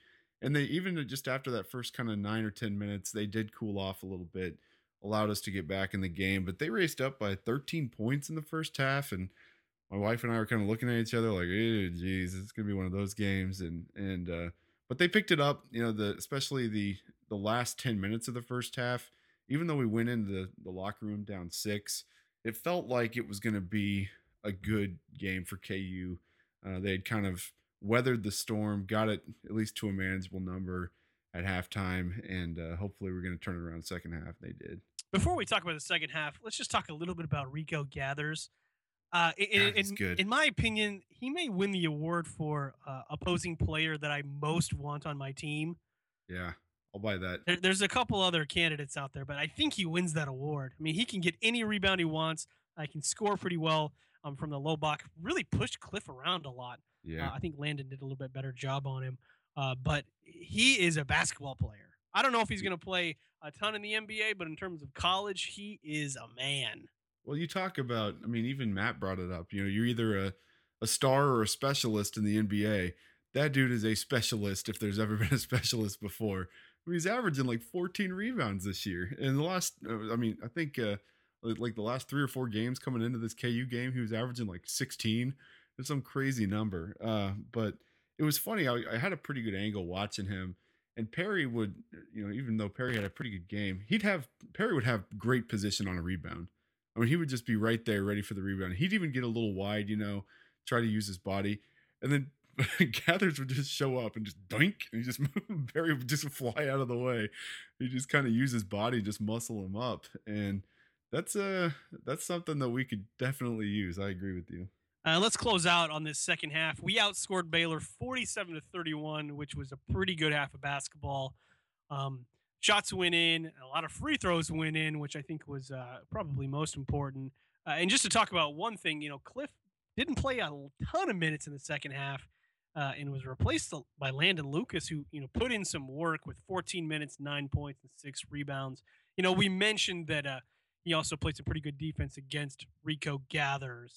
And they even just after that first kind of nine or ten minutes, they did cool off a little bit, allowed us to get back in the game. But they raced up by thirteen points in the first half, and my wife and I were kind of looking at each other like, "Eh, geez, it's gonna be one of those games." And and uh, but they picked it up. You know, the especially the the last ten minutes of the first half. Even though we went into the, the locker room down six, it felt like it was going to be a good game for K U. Uh, they had kind of weathered the storm, got it at least to a manageable number at halftime, and uh, hopefully we're going to turn it around the second half. They did. Before we talk about the second half, let's just talk a little bit about Rico Gathers. Uh, in, God, he's in, good. in my opinion, he may win the award for uh, opposing player that I most want on my team. Yeah, I'll buy that. There, there's a couple other candidates out there, but I think he wins that award. I mean, he can get any rebound he wants. I can score pretty well um, from the low block. Really pushed Cliff around a lot. Yeah, uh, I think Landon did a little bit better job on him. Uh, but he is a basketball player. I don't know if he's going to play a ton in the N B A, but in terms of college, he is a man. Well, you talk about, I mean, even Matt brought it up. You know, you're either a, a star or a specialist in the N B A. That dude is a specialist if there's ever been a specialist before. I mean, he's averaging like fourteen rebounds this year. And the last, I mean, I think uh, like the last three or four games coming into this K U game, he was averaging like sixteen. It's some crazy number. Uh, but it was funny. I, I had a pretty good angle watching him. And Perry would, you know, even though Perry had a pretty good game, he'd have, Perry would have great position on a rebound. I mean, he would just be right there ready for the rebound. He'd even get a little wide, you know, try to use his body. And then Gathers would just show up and just doink, and he just Perry would just fly out of the way. He just kind of use his body, just muscle him up. And that's uh that's something that we could definitely use. I agree with you. Uh, let's close out on this second half. We outscored Baylor forty-seven to thirty-one, which was a pretty good half of basketball. Um, shots went in, a lot of free throws went in, which I think was uh, probably most important. Uh, and just to talk about one thing, you know, Cliff didn't play a ton of minutes in the second half uh, and was replaced by Landon Lucas, who, you know, put in some work with fourteen minutes, nine points, and six rebounds. You know, we mentioned that uh, he also played some pretty good defense against Rico Gathers.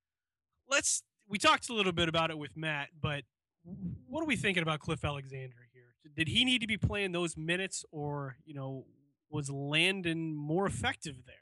Let's we talked a little bit about it with Matt, but what are we thinking about Cliff Alexander here? Did he need to be playing those minutes, or, you know, was Landon more effective there?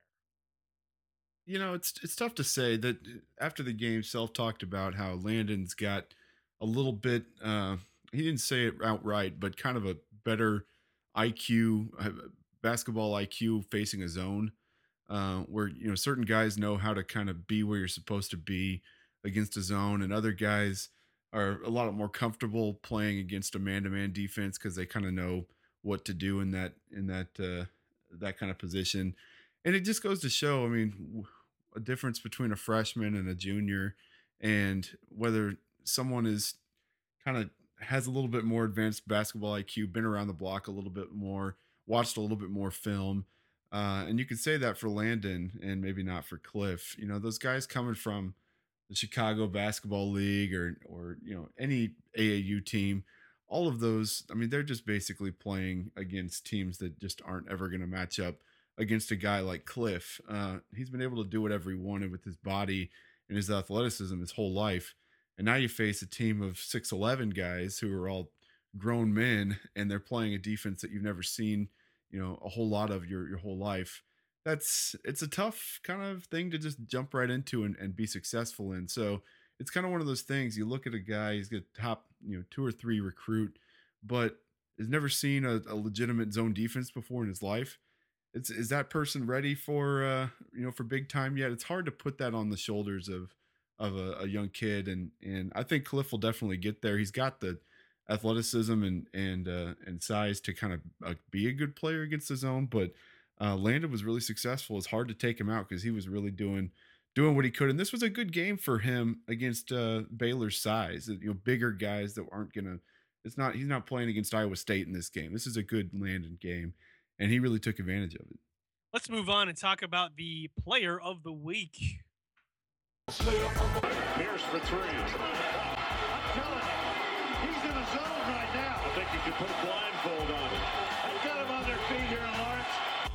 You know, it's it's tough to say. That after the game, Self talked about how Landon's got a little bit, uh, he didn't say it outright, but kind of a better I Q, uh, basketball I Q facing a zone, uh, where, you know, certain guys know how to kind of be where you're supposed to be against a zone, and other guys are a lot more comfortable playing against a man-to-man defense because they kind of know what to do in that in that uh, that kind of position. And it just goes to show, I mean, a difference between a freshman and a junior, and whether someone is kind of has a little bit more advanced basketball I Q, been around the block a little bit more, watched a little bit more film. Uh, and you could say that for Landon and maybe not for Cliff. You know, those guys coming from the Chicago Basketball League or, or, you know, any A A U team, all of those, I mean, they're just basically playing against teams that just aren't ever going to match up against a guy like Cliff. Uh, he's been able to do whatever he wanted with his body and his athleticism his whole life. And now you face a team of six eleven guys who are all grown men, and they're playing a defense that you've never seen, you know, a whole lot of your, your whole life. That's, it's a tough kind of thing to just jump right into and, and be successful in. So it's kind of one of those things. You look at a guy, he's got top, you know, two or three recruit, but has never seen a, a legitimate zone defense before in his life. It's, is that person ready for, uh, you know, for big time yet? It's hard to put that on the shoulders of, of a, a young kid. And, and I think Cliff will definitely get there. He's got the athleticism and, and, uh, and size to kind of uh, be a good player against the zone, but uh, Landon was really successful. It's hard to take him out because he was really doing, doing what he could. And this was a good game for him against uh, Baylor's size, you know, bigger guys that aren't going to, it's not, he's not playing against Iowa State in this game. This is a good Landon game, and he really took advantage of it. Let's move on and talk about the player of the week. Pierce for three. I'm telling you, he's in a zone right now. I think you could put a blindfold on him. I've got him on their feet here in Lawrence.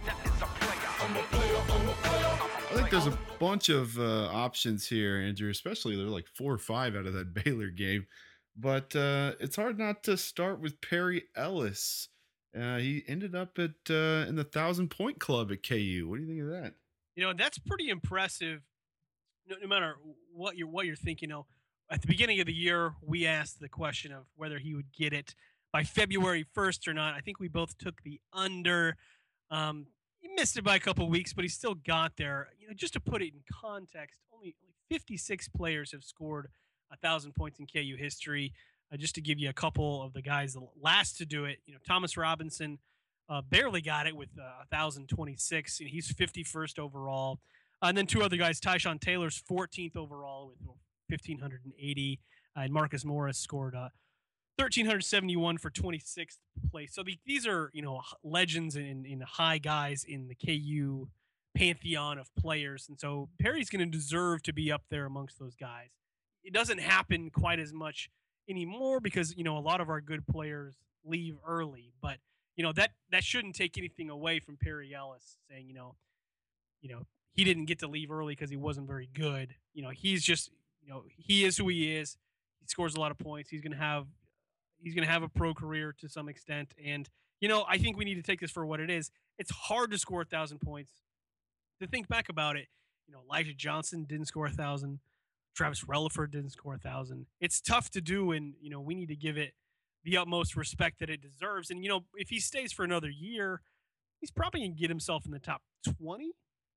I think there's a bunch of uh, options here, Andrew, especially they're like four or five out of that Baylor game. But uh, it's hard not to start with Perry Ellis. Uh, he ended up at uh, in the thousand point club at K U. What do you think of that? You know, that's pretty impressive. No, no matter what you're what you're thinking. You know, at the beginning of the year, we asked the question of whether he would get it by February first or not. I think we both took the under. Um, he missed it by a couple of weeks, but he still got there. You know, just to put it in context, only fifty-six players have scored a thousand points in K U history. Uh, just to give you a couple of the guys the last to do it, you know, Thomas Robinson uh, barely got it with uh, one thousand twenty-six. He's fifty-first overall. Uh, and then two other guys, Tyshawn Taylor's fourteenth overall with fifteen eighty, uh, and Marcus Morris scored uh, one thousand three hundred seventy-one for twenty-sixth place. So the, these are, you know, legends and, and high guys in the K U pantheon of players. And so Perry's going to deserve to be up there amongst those guys. It doesn't happen quite as much anymore because, you know, a lot of our good players leave early, but you know, that, that shouldn't take anything away from Perry Ellis saying, you know, you know, he didn't get to leave early because he wasn't very good. You know, he's just, you know, he is who he is. He scores a lot of points. He's going to have, he's going to have a pro career to some extent. And, you know, I think we need to take this for what it is. It's hard to score a thousand points. To think back about it, you know, Elijah Johnson didn't score a thousand. Travis Relaford didn't score a thousand. It's tough to do, and you know we need to give it the utmost respect that it deserves. And you know, if he stays for another year, he's probably gonna get himself in the top twenty.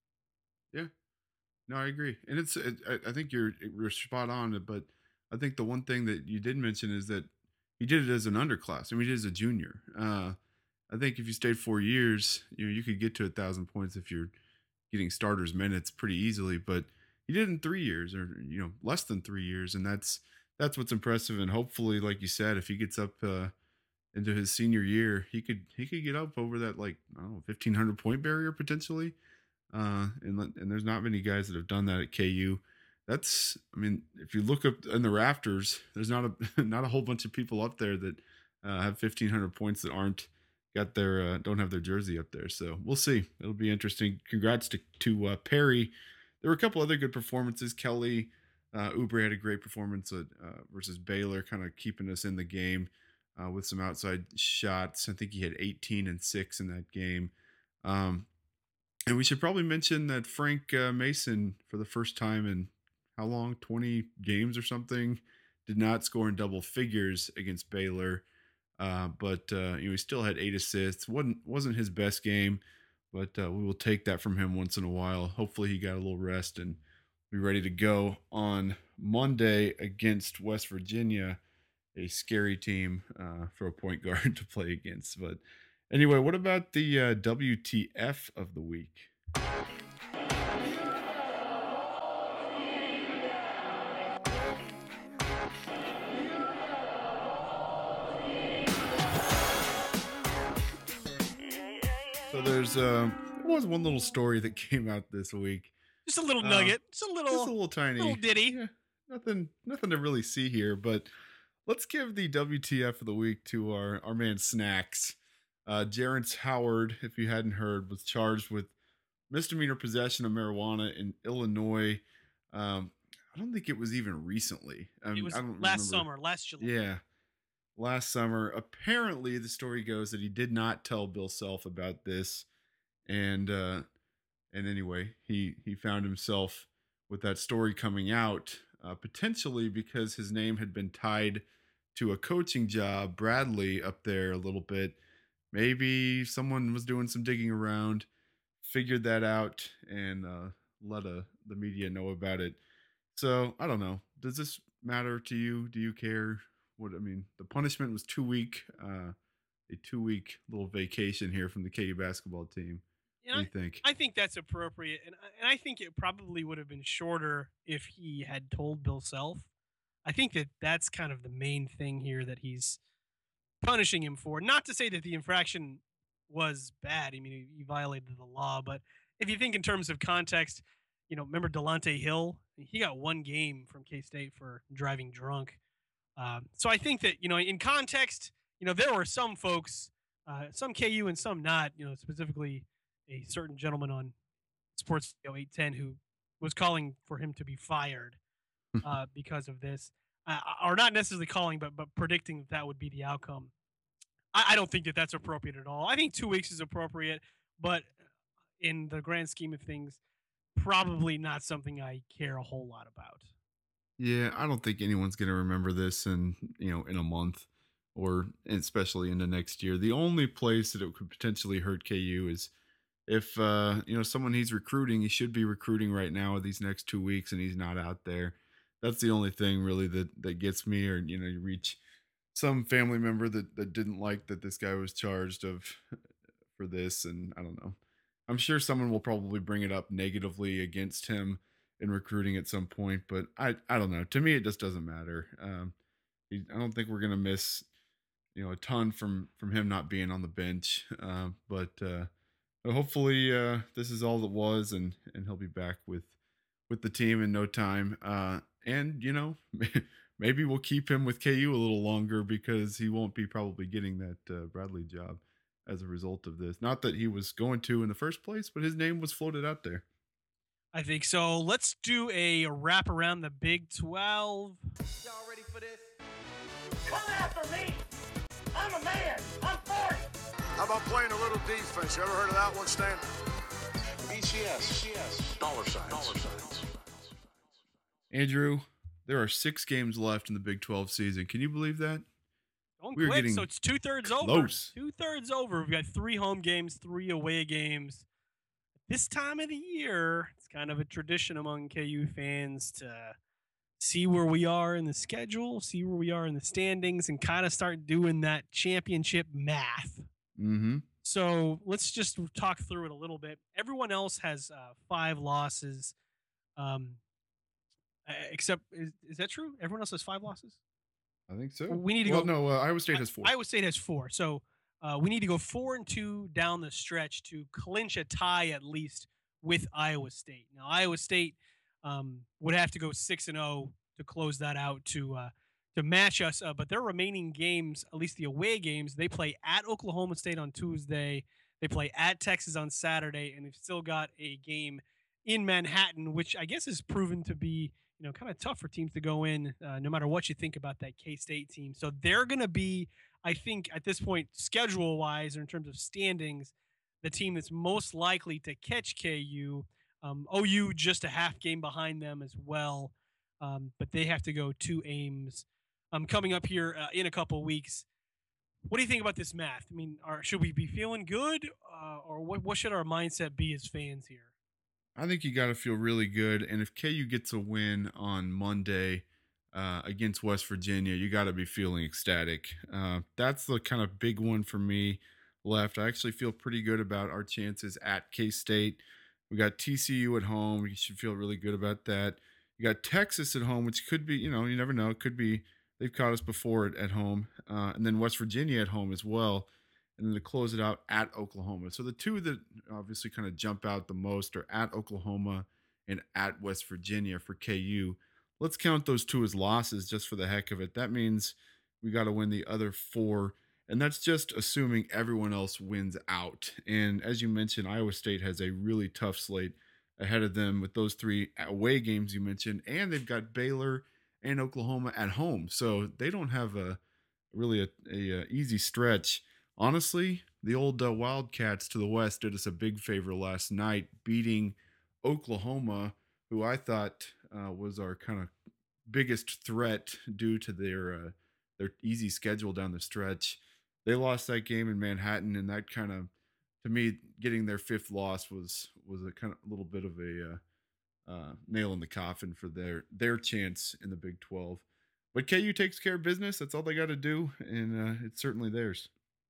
Yeah, no, I agree, and it's it, I, I think you're you're spot on. But I think the one thing that you did mention is that he did it as an underclass. I mean, he did it as a junior. Uh, I think if you stayed four years, you know, you could get to a thousand points if you're getting starters minutes pretty easily, but he did in three years or, you know, less than three years. And that's, that's what's impressive. And hopefully, like you said, if he gets up uh, into his senior year, he could, he could get up over that, like, I don't know, fifteen hundred point barrier potentially. Uh, and, and there's not many guys that have done that at K U. That's, I mean, if you look up in the rafters, there's not a, not a whole bunch of people up there that uh, have fifteen hundred points that aren't got their, uh, don't have their jersey up there. So we'll see. It'll be interesting. Congrats to, to uh, Perry. There were a couple other good performances. Kelly uh, Oubre had a great performance at, uh, versus Baylor, kind of keeping us in the game uh, with some outside shots. I think he had eighteen and six in that game. Um, and we should probably mention that Frank uh, Mason, for the first time in how long, twenty games or something, did not score in double figures against Baylor. Uh, but uh, you know, he still had eight assists. wasn't wasn't his best game. But uh, we will take that from him once in a while. Hopefully he got a little rest and be ready to go on Monday against West Virginia, a scary team uh, for a point guard to play against. But anyway, what about the uh, W T F of the week? So there's uh, there was one little story that came out this week. Just a little Uh, nugget, just a little, Just a little tiny little ditty. Yeah, nothing, nothing to really see here. But let's give the W T F of the week to our our man Snacks. Uh, Jarence Howard, if you hadn't heard, was charged with misdemeanor possession of marijuana in Illinois. Um, I don't think it was even recently. Um, It was I don't last remember. summer, last July. Yeah, last summer. Apparently, the story goes that he did not tell Bill Self about this, and uh, and anyway, he he found himself with that story coming out, uh, potentially because his name had been tied to a coaching job, Bradley, up there a little bit. Maybe someone was doing some digging around, figured that out, and uh, let uh, the media know about it. So I don't know. Does this matter to you? Do you care? What I mean, the punishment was two week, uh, a two week little vacation here from the K U basketball team. You What know, do you think? I think that's appropriate, and I- and I think it probably would have been shorter if he had told Bill Self. I think that that's kind of the main thing here that he's punishing him for. Not to say that the infraction was bad. I mean, he, he violated the law, but if you think in terms of context, you know, remember Delonte Hill? He got one game from K-State for driving drunk. Um, so I think that, you know, in context, you know, there were some folks, uh, some K U and some not, you know, specifically a certain gentleman on Sports eight ten who was calling for him to be fired uh, because of this. uh, or not necessarily calling, but but predicting that that would be the outcome. I, I don't think that that's appropriate at all. I think two weeks is appropriate, but in the grand scheme of things, probably not something I care a whole lot about. Yeah, I don't think anyone's going to remember this in, you know, in a month or especially into next year. The only place that it could potentially hurt K U is if, uh, you know, someone he's recruiting, he should be recruiting right now these next two weeks and he's not out there. That's the only thing really that, that gets me, or, you know, you reach some family member that, that didn't like that this guy was charged of for this. And I don't know. I'm sure someone will probably bring it up negatively against him in recruiting at some point, but I, I don't know. To me, it just doesn't matter. Um, he, I don't think we're going to miss, you know, a ton from, from him not being on the bench. Uh, but uh, hopefully uh, this is all that was, and, and he'll be back with, with the team in no time. Uh, and, you know, maybe we'll keep him with K U a little longer because he won't be probably getting that uh, Bradley job as a result of this. Not that he was going to in the first place, but his name was floated out there. I think so. Let's do a wrap around the Big twelve. Y'all ready for this? Come after me! I'm a man! I'm forty! How about playing a little defense? You ever heard of that one, Stan? B C S. B C S. Dollar signs. Dollar signs. Andrew, there are six games left in the Big twelve season. Can you believe that? Don't We're quit. getting So it's two thirds over. close. Two thirds over. We've got three home games, three away games. This time of the year, it's kind of a tradition among K U fans to see where we are in the schedule, see where we are in the standings, and kind of start doing that championship math. Mm-hmm. So let's just talk through it a little bit. Everyone else has uh, five losses, um, uh, except is, is that true? Everyone else has five losses. I think so. We need to well, go. no, uh, Iowa State has four. Iowa State has four. So uh, we need to go four and two down the stretch to clinch a tie at least with Iowa State. Now Iowa State um, would have to go six and zero to close that out to uh, to match us. Uh, but their remaining games, at least the away games, they play at Oklahoma State on Tuesday. They play at Texas on Saturday, and they've still got a game in Manhattan, which I guess is proven to be, you know, kind of tough for teams to go in, uh, no matter what you think about that K-State team. So they're going to be, I think, at this point, schedule-wise or in terms of standings, the team that's most likely to catch K U. Um, O U just a half game behind them as well, um, but they have to go to Ames. Um, coming up here uh, in a couple of weeks. What do you think about this math? I mean, are, should we be feeling good, uh, or what, what should our mindset be as fans here? I think you got to feel really good. And if K U gets a win on Monday uh, against West Virginia, you got to be feeling ecstatic. Uh, that's the kind of big one for me left. I actually feel pretty good about our chances at K-State. We got T C U at home. You should feel really good about that. You got Texas at home, which could be, you know, you never know. It could be, they've caught us before at, at home. Uh, and then West Virginia at home as well. And then to close it out at Oklahoma. So the two that obviously kind of jump out the most are at Oklahoma and at West Virginia for K U. Let's count those two as losses just for the heck of it. That means we got to win the other four. And that's just assuming everyone else wins out. And as you mentioned, Iowa State has a really tough slate ahead of them with those three away games you mentioned. And they've got Baylor and Oklahoma at home. So they don't have a really a, a, a easy stretch. Honestly, the old uh, Wildcats to the west did us a big favor last night, beating Oklahoma, who I thought uh, was our kind of biggest threat due to their uh, their easy schedule down the stretch. They lost that game in Manhattan, and that kind of, to me, getting their fifth loss was was a kind of a little bit of a uh, uh, nail in the coffin for their their chance in the Big twelve. But K U takes care of business. That's all they got to do, and uh, it's certainly theirs.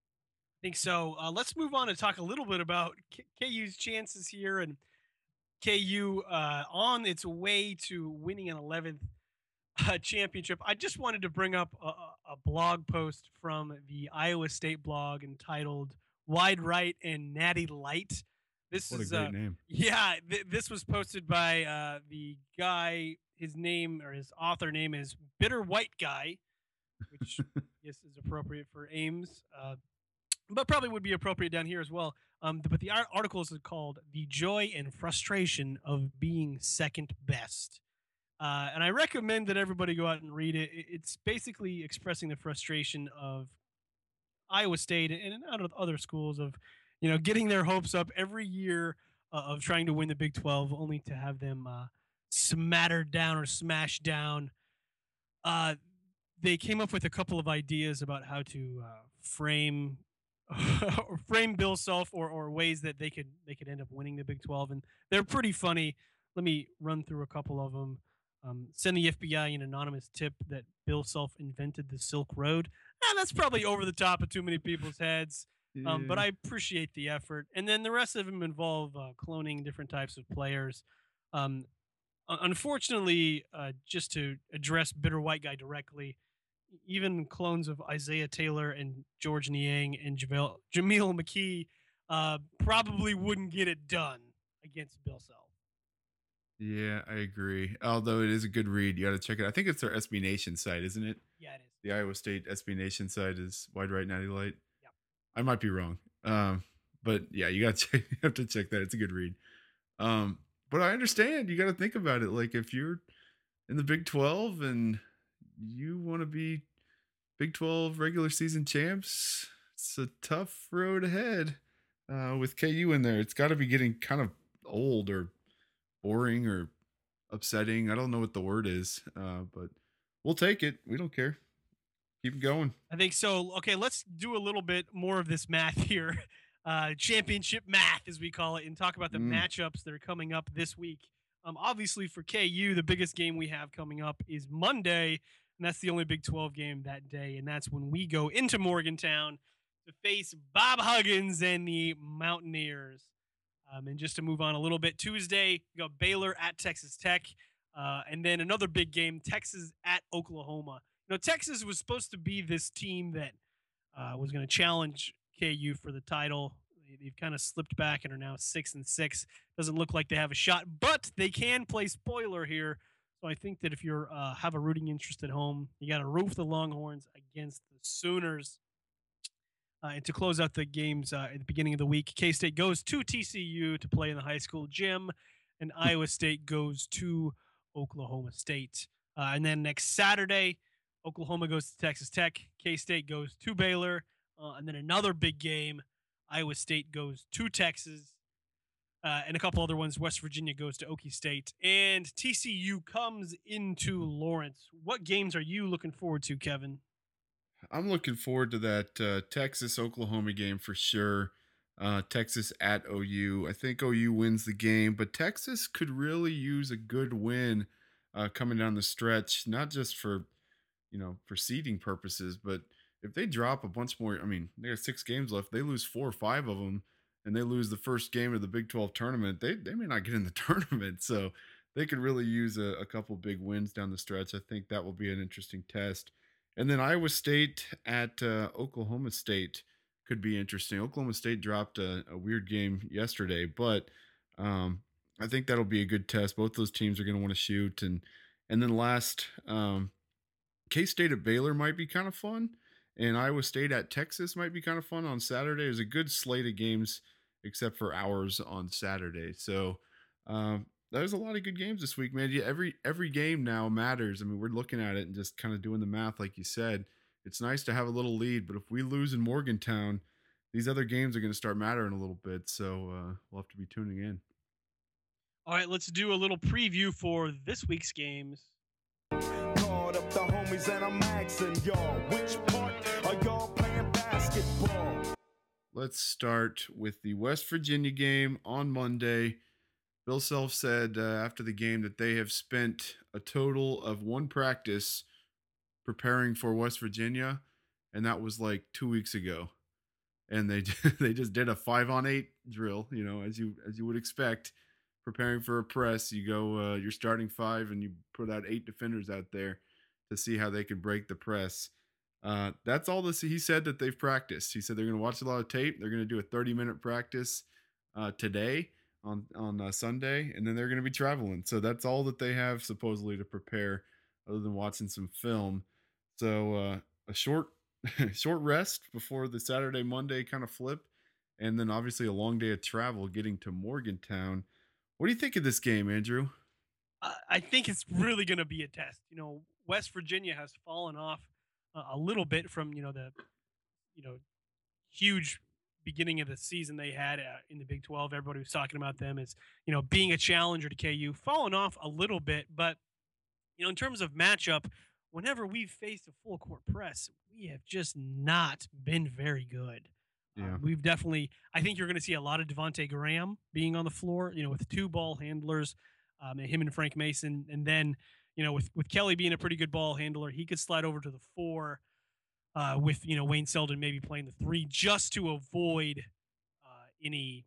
I think so. Uh, let's move on and talk a little bit about K- KU's chances here, and K U uh, on its way to winning an eleventh uh, championship. I just wanted to bring up a, a blog post from the Iowa State blog entitled "Wide Right and Natty Light." This What is a great uh, name. Yeah, th- this was posted by uh, the guy. His name or his author name is Bitter White Guy, which I guess is appropriate for Ames. Uh, but probably would be appropriate down here as well. Um, but the article is called "The Joy and Frustration of Being Second Best." Uh, and I recommend that everybody go out and read it. It- It's basically expressing the frustration of Iowa State and and other schools of, you know, getting their hopes up every year uh, of trying to win the Big twelve, only to have them uh, smattered down or smashed down. Uh, they came up with a couple of ideas about how to uh, frame or frame Bill Self or, or ways that they could they could end up winning the Big twelve, and they're pretty funny. Let me run through a couple of them. Um, send the F B I an anonymous tip that Bill Self invented the Silk Road. Eh, that's probably over the top of too many people's heads, um, but Yeah. I appreciate the effort. And then the rest of them involve uh, cloning different types of players. Um, un- unfortunately, uh, just to address Bitter White Guy directly, even clones of Isaiah Taylor and George Niang and Jamel, Jameel McKee uh, probably wouldn't get it done against Bill Self. Yeah, I agree. Although it is a good read, you got to check it. I think it's their S B Nation site, isn't it? Yeah, it is. The Iowa State S B Nation site is Wide Right Natty Light. Yep. I might be wrong, um, but yeah, you got to check, you have to check that. It's a good read. Um, but I understand. You got to think about it. Like if you're in the Big twelve and you want to be Big twelve regular season champs, it's a tough road ahead uh, with K U in there. It's got to be getting kind of old or boring or upsetting. I don't know what the word is, uh, but we'll take it. We don't care. Keep going. I think so. Okay, let's do a little bit more of this math here. Uh, championship math, as we call it, and talk about the Mm. matchups that are coming up this week. Um, obviously, for K U, the biggest game we have coming up is Monday, and that's the only Big twelve game that day. And that's when we go into Morgantown to face Bob Huggins and the Mountaineers. Um, and just to move on a little bit, Tuesday, we got Baylor at Texas Tech. Uh, and then another big game, Texas at Oklahoma. You know, Texas was supposed to be this team that uh, was going to challenge K U for the title. They, they've kind of slipped back and are now six and six. Doesn't look like they have a shot, but they can play spoiler here. So I think that if you're uh, have a rooting interest at home, you got to root for the Longhorns against the Sooners. Uh, and to close out the games uh, at the beginning of the week, K-State goes to T C U to play in the high school gym, and Iowa State goes to Oklahoma State. Uh, and then next Saturday, Oklahoma goes to Texas Tech, K-State goes to Baylor, uh, and then another big game, Iowa State goes to Texas, uh, and a couple other ones. West Virginia goes to Okie State, and T C U comes into Lawrence. What games are you looking forward to, Kevin? I'm looking forward to that uh, Texas Oklahoma game for sure. Uh, Texas at O U. I think O U wins the game, but Texas could really use a good win uh, coming down the stretch, not just for, you know, for seeding purposes, but if they drop a bunch more, I mean, they got six games left. They lose four or five of them, and they lose the first game of the Big twelve tournament. They they may not get in the tournament, so they could really use a, a couple big wins down the stretch. I think that will be an interesting test. And then Iowa State at uh, Oklahoma State could be interesting. Oklahoma State dropped a, a weird game yesterday, but um, I think that'll be a good test. Both those teams are going to want to shoot, and and then last, um, K-State at Baylor might be kind of fun, and Iowa State at Texas might be kind of fun on Saturday. There's a good slate of games, except for ours on Saturday. So um, there's a lot of good games this week, man. Yeah, every every game now matters. I mean, we're looking at it and just kind of doing the math, like you said. It's nice to have a little lead, but if we lose in Morgantown, these other games are going to start mattering a little bit. So uh, we'll have to be tuning in. All right, let's do a little preview for this week's games. Called up the homies and I'm asking y'all, which part are y'all playing basketball? Let's start with the West Virginia game on Monday. Bill Self said uh, after the game that they have spent a total of one practice preparing for West Virginia, and that was like two weeks ago. And they they just did a five on eight drill, you know, as you as you would expect. Preparing for a press, you go, uh, you're starting five, and you put out eight defenders out there to see how they can break the press. Uh, that's all this. He said that they've practiced. He said they're going to watch a lot of tape. They're going to do a thirty minute practice uh, today on on uh, Sunday, and then they're going to be traveling. So that's all that they have supposedly to prepare, other than watching some film. So uh, a short short rest before the Saturday Monday kind of flip, and then obviously a long day of travel getting to Morgantown. What do you think of this game, Andrew? I I think it's really going to be a test. You know, West Virginia has fallen off uh, a little bit from, you know, the, you know, huge beginning of the season they had uh, in the Big twelve. Everybody was talking about them as, you know, being a challenger to K U, fallen off a little bit. But, you know, in terms of matchup, whenever we've faced a full court press, we have just not been very good. Yeah. Um, we've definitely, I think you're going to see a lot of Devontae Graham being on the floor, you know, with two ball handlers, um, and him and Frank Mason. And then, you know, with, with Kelly being a pretty good ball handler, he could slide over to the four uh, with, you know, Wayne Selden maybe playing the three just to avoid uh, any,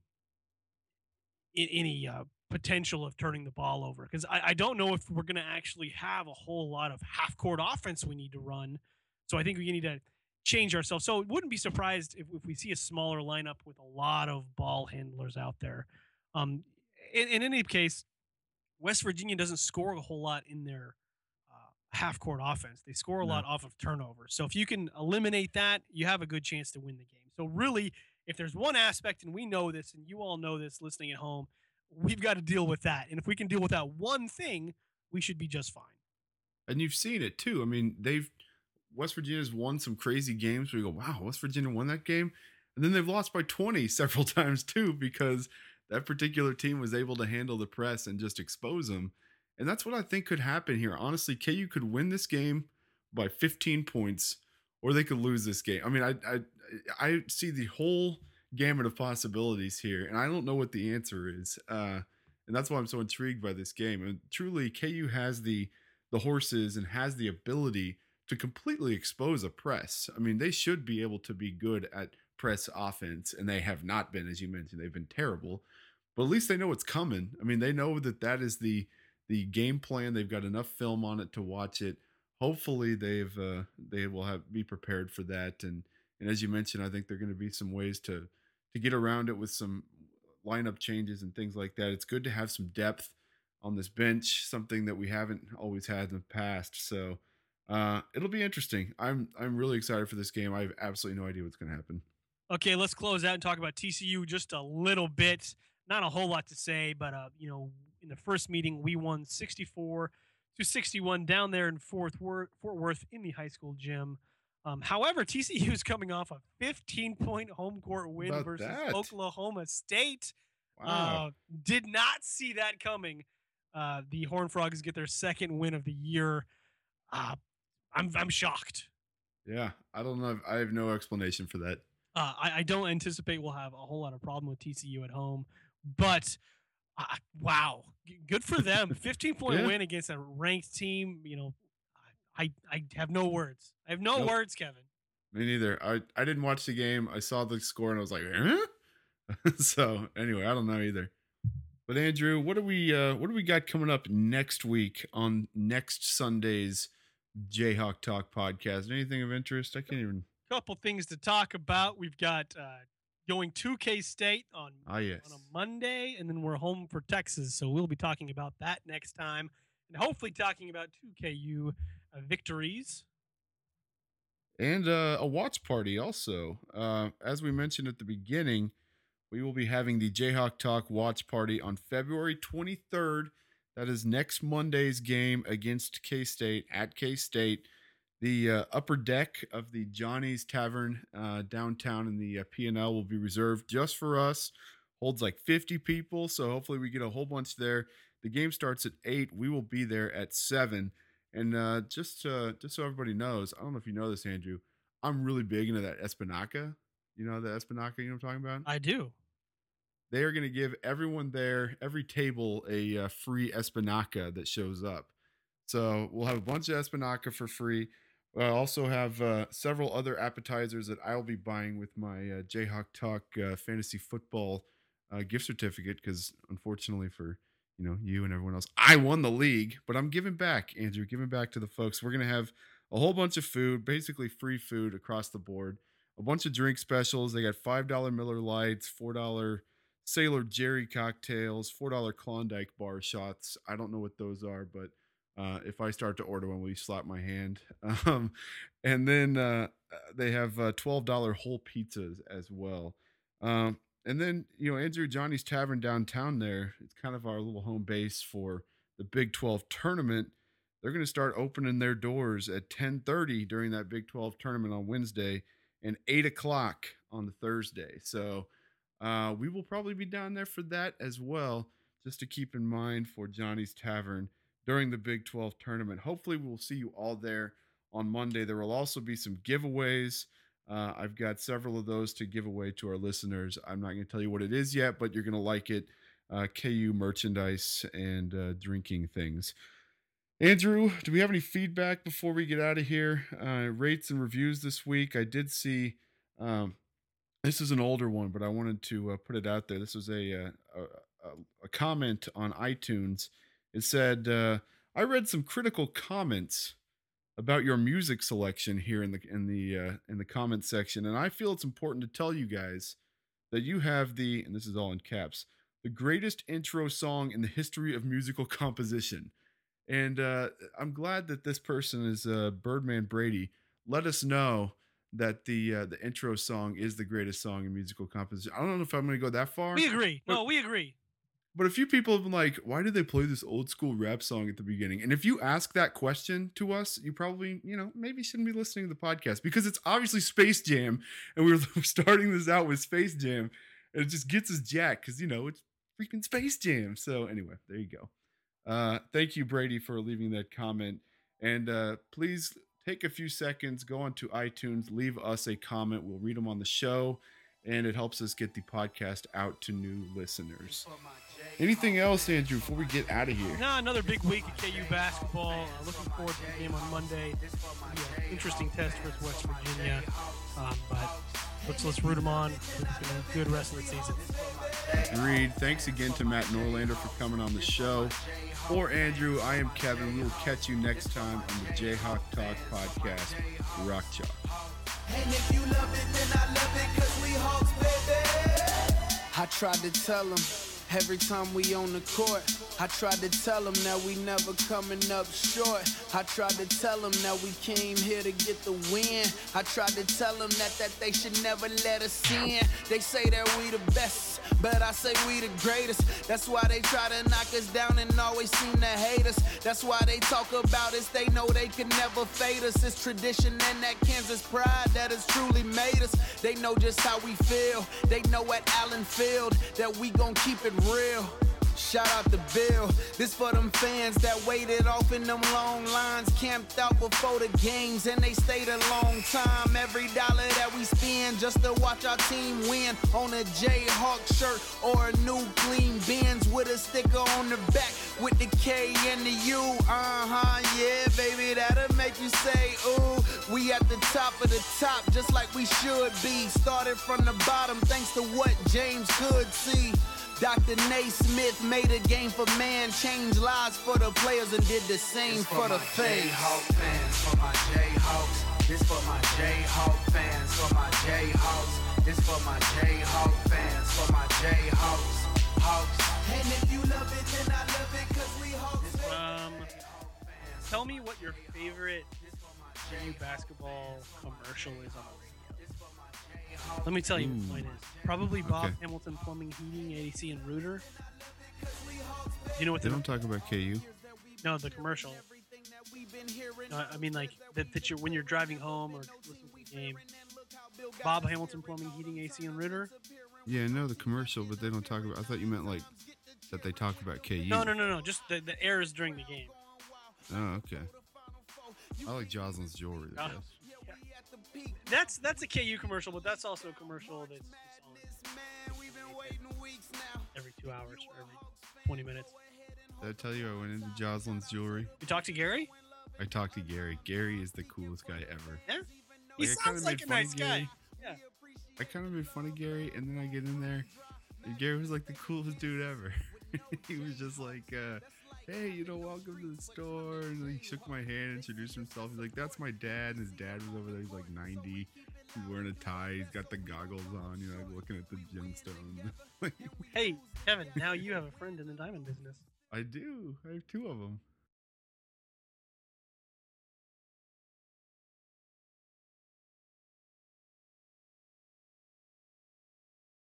in, any uh, potential of turning the ball over. Because I, I don't know if we're going to actually have a whole lot of half court offense we need to run. So I think we need to change ourselves. So it wouldn't be surprised if, if we see a smaller lineup with a lot of ball handlers out there. Um, in, in any case, West Virginia doesn't score a whole lot in their uh, half court offense. They score a No. lot off of turnovers. So if you can eliminate that, you have a good chance to win the game. So really, if there's one aspect, and we know this, and you all know this listening at home, we've got to deal with that. And if we can deal with that one thing, we should be just fine. And you've seen it too. I mean, they've West Virginia's won some crazy games where you go, wow, West Virginia won that game. And then they've lost by twenty several times too, because that particular team was able to handle the press and just expose them. And that's what I think could happen here. Honestly, K U could win this game by fifteen points, or they could lose this game. I mean, I I, I see the whole gamut of possibilities here, and I don't know what the answer is. Uh, and that's why I'm so intrigued by this game. And truly, K U has the the horses and has the ability to completely expose a press. I mean, they should be able to be good at press offense, and they have not been, as you mentioned. They've been terrible, but at least they know it's coming. I mean, they know that that is the the game plan. They've got enough film on it to watch it. Hopefully, they've uh, they will have be prepared for that. And and as you mentioned, I think there are going to be some ways to to get around it with some lineup changes and things like that. It's good to have some depth on this bench, something that we haven't always had in the past. So uh, it'll be interesting. I'm I'm really excited for this game. I have absolutely no idea what's going to happen. Okay, let's close out and talk about T C U just a little bit. Not a whole lot to say, but uh, you know, in the first meeting, we won sixty-four to sixty-one down there in Fort Worth, Fort Worth in the high school gym. Um, however, T C U is coming off a fifteen-point home court win About versus that? Oklahoma State. Wow. Uh, did not see that coming. Uh, the Horned Frogs get their second win of the year. Uh, I'm I'm shocked. Yeah, I don't know. I have no explanation for that. Uh, I, I don't anticipate we'll have a whole lot of problem with T C U at home, but uh, wow, G- good for them. fifteen point Yeah. win against a ranked team. You know, I I have no words. I have no Nope. words, Kevin. Me neither. I, I didn't watch the game. I saw the score and I was like, huh? So anyway, I don't know either. But Andrew, what do we uh, what do we got coming up next week on next Sunday's Jayhawk Talk podcast? Anything of interest? I can't even. Couple things to talk about. We've got uh, going to K-State on Ah, yes. on a Monday, and then we're home for Texas. So we'll be talking about that next time, and hopefully talking about two K U uh, victories. And uh, a watch party also. Uh, as we mentioned at the beginning, we will be having the Jayhawk Talk watch party on February twenty-third. That is next Monday's game against K-State at K-State. The uh, upper deck of the Johnny's Tavern uh, downtown in the uh, P and L will be reserved just for us. Holds like fifty people, so hopefully we get a whole bunch there. The game starts at eight. We will be there at seven. And uh, just uh, just so everybody knows, I don't know if you know this, Andrew, I'm really big into that Espinaca. You know the Espinaca, you know what I'm talking about? I do. They are going to give everyone there, every table, a uh, free Espinaca that shows up. So we'll have a bunch of Espinaca for free. I also have uh, several other appetizers that I'll be buying with my uh, Jayhawk Talk uh, fantasy football uh, gift certificate because, unfortunately for you know you and everyone else, I won the league. But I'm giving back, Andrew, giving back to the folks. We're going to have a whole bunch of food, basically free food across the board. A bunch of drink specials. They got five dollar Miller Lights, four dollar Sailor Jerry cocktails, four dollar Klondike bar shots. I don't know what those are, but uh, if I start to order one, will you slap my hand? Um, and then uh, they have uh, twelve dollar whole pizzas as well. Um, and then, you know, Andrew, Johnny's Tavern downtown there, it's kind of our little home base for the Big twelve tournament. They're going to start opening their doors at ten thirty during that Big twelve tournament on Wednesday and eight o'clock on the Thursday. So uh, we will probably be down there for that as well, just to keep in mind for Johnny's Tavern during the Big twelve tournament. Hopefully we'll see you all there on Monday. There will also be some giveaways. Uh, I've got several of those to give away to our listeners. I'm not going to tell you what it is yet, but you're going to like it. Uh, K U merchandise and uh, drinking things. Andrew, do we have any feedback before we get out of here? Uh, rates and reviews this week. I did see, um, this is an older one, but I wanted to uh, put it out there. This was a, uh, a, a comment on iTunes. It said, uh, I read some critical comments about your music selection here in the in the uh, in the comment section, and I feel it's important to tell you guys that you have the, and this is all in caps, the greatest intro song in the history of musical composition. And uh, I'm glad that this person is uh, Birdman Brady. Let us know that the uh, the intro song is the greatest song in musical composition. I don't know if I'm going to go that far. We agree. But, no, we agree. But a few people have been like, why did they play this old school rap song at the beginning? And if you ask that question to us, you probably, you know, maybe shouldn't be listening to the podcast, because it's obviously Space Jam. And we're starting this out with Space Jam. And it just gets us jacked because, you know, it's freaking Space Jam. So anyway, there you go. Uh, thank you, Brady, for leaving that comment. And uh, please take a few seconds, go onto iTunes, leave us a comment. We'll read them on the show, and it helps us get the podcast out to new listeners. Anything else, Andrew, before we get out of here? No, another big week of K U basketball. Uh, looking forward to the game on Monday. Yeah, interesting test versus West Virginia. Um, but let's let's root them on. It's going to be a good rest of the season. Agreed. Thanks again to Matt Norlander for coming on the show. For Andrew, I am Kevin. We will catch you next time on the Jayhawk Talk podcast. Rock Chalk. And if you love it, then I love it, cause we Hawks, baby. I tried to tell them every time we on the court. I tried to tell them that we never coming up short. I tried to tell them that we came here to get the win. I tried to tell them that, that they should never let us in. They say that we the best, but I say we the greatest. That's why they try to knock us down and always seem to hate us. That's why they talk about us, they know they can never fade us. It's tradition and that Kansas pride that has truly made us. They know just how we feel. They know at Allen Field that we gon' keep it real. Shout out to Bill. This for them fans that waited off in them long lines, camped out before the games, and they stayed a long time. Every dollar that we spend just to watch our team win, on a Jayhawk shirt or a new clean Benz with a sticker on the back with the K and the U. Uh-huh, yeah, baby, that'll make you say, ooh. We at the top of the top, just like we should be. Started from the bottom, thanks to what James could see. Doctor Naismith made a game for man, changed lives for the players, and did the same for, for the fans. Jayhawk fans, for my Jayhawks. This for my Jayhawk fans, for my Jayhawks. This for my Jayhawk fans, for my Jayhawks. Hawks. And if you love it, then I love it, cause we Hawks. Um, tell me what your favorite K U basketball commercial is on the radio. Let me tell you what mine is. Probably Bob Okay. Hamilton Plumbing, Heating, A C, and Rooter. Do you know what They the don't talk about K U. no the commercial? No, I mean like that, that you when you're driving home or listening to the game. Bob Hamilton Plumbing, Heating, A C, and Rooter. Yeah, I know the commercial, but they don't talk about. I thought you meant like that they talk about K U. No, no, no, no. Just the, the airs during the game. Oh, okay. I like Jocelyn's jewelry. I Oh. guess. That's that's a K U commercial, but that's also a commercial that's just on every two hours or every twenty minutes. Did I tell you I went into Jocelyn's jewelry? You talk to Gary? I talked to Gary. Gary is the coolest guy ever. Yeah. He Like, I kinda sounds like made a fun of nice guy. Gary. Yeah. I kind of made fun of Gary, and then I get in there, and Gary was like the coolest dude ever. He was just like, uh, hey, you know, welcome to the store. And he shook my hand, introduced himself. He's like, that's my dad. And his dad was over there. He's like ninety. He's wearing a tie. He's got the goggles on, you know, looking at the gemstone. Hey, Kevin, now you have a friend in the diamond business. I do. I have two of them.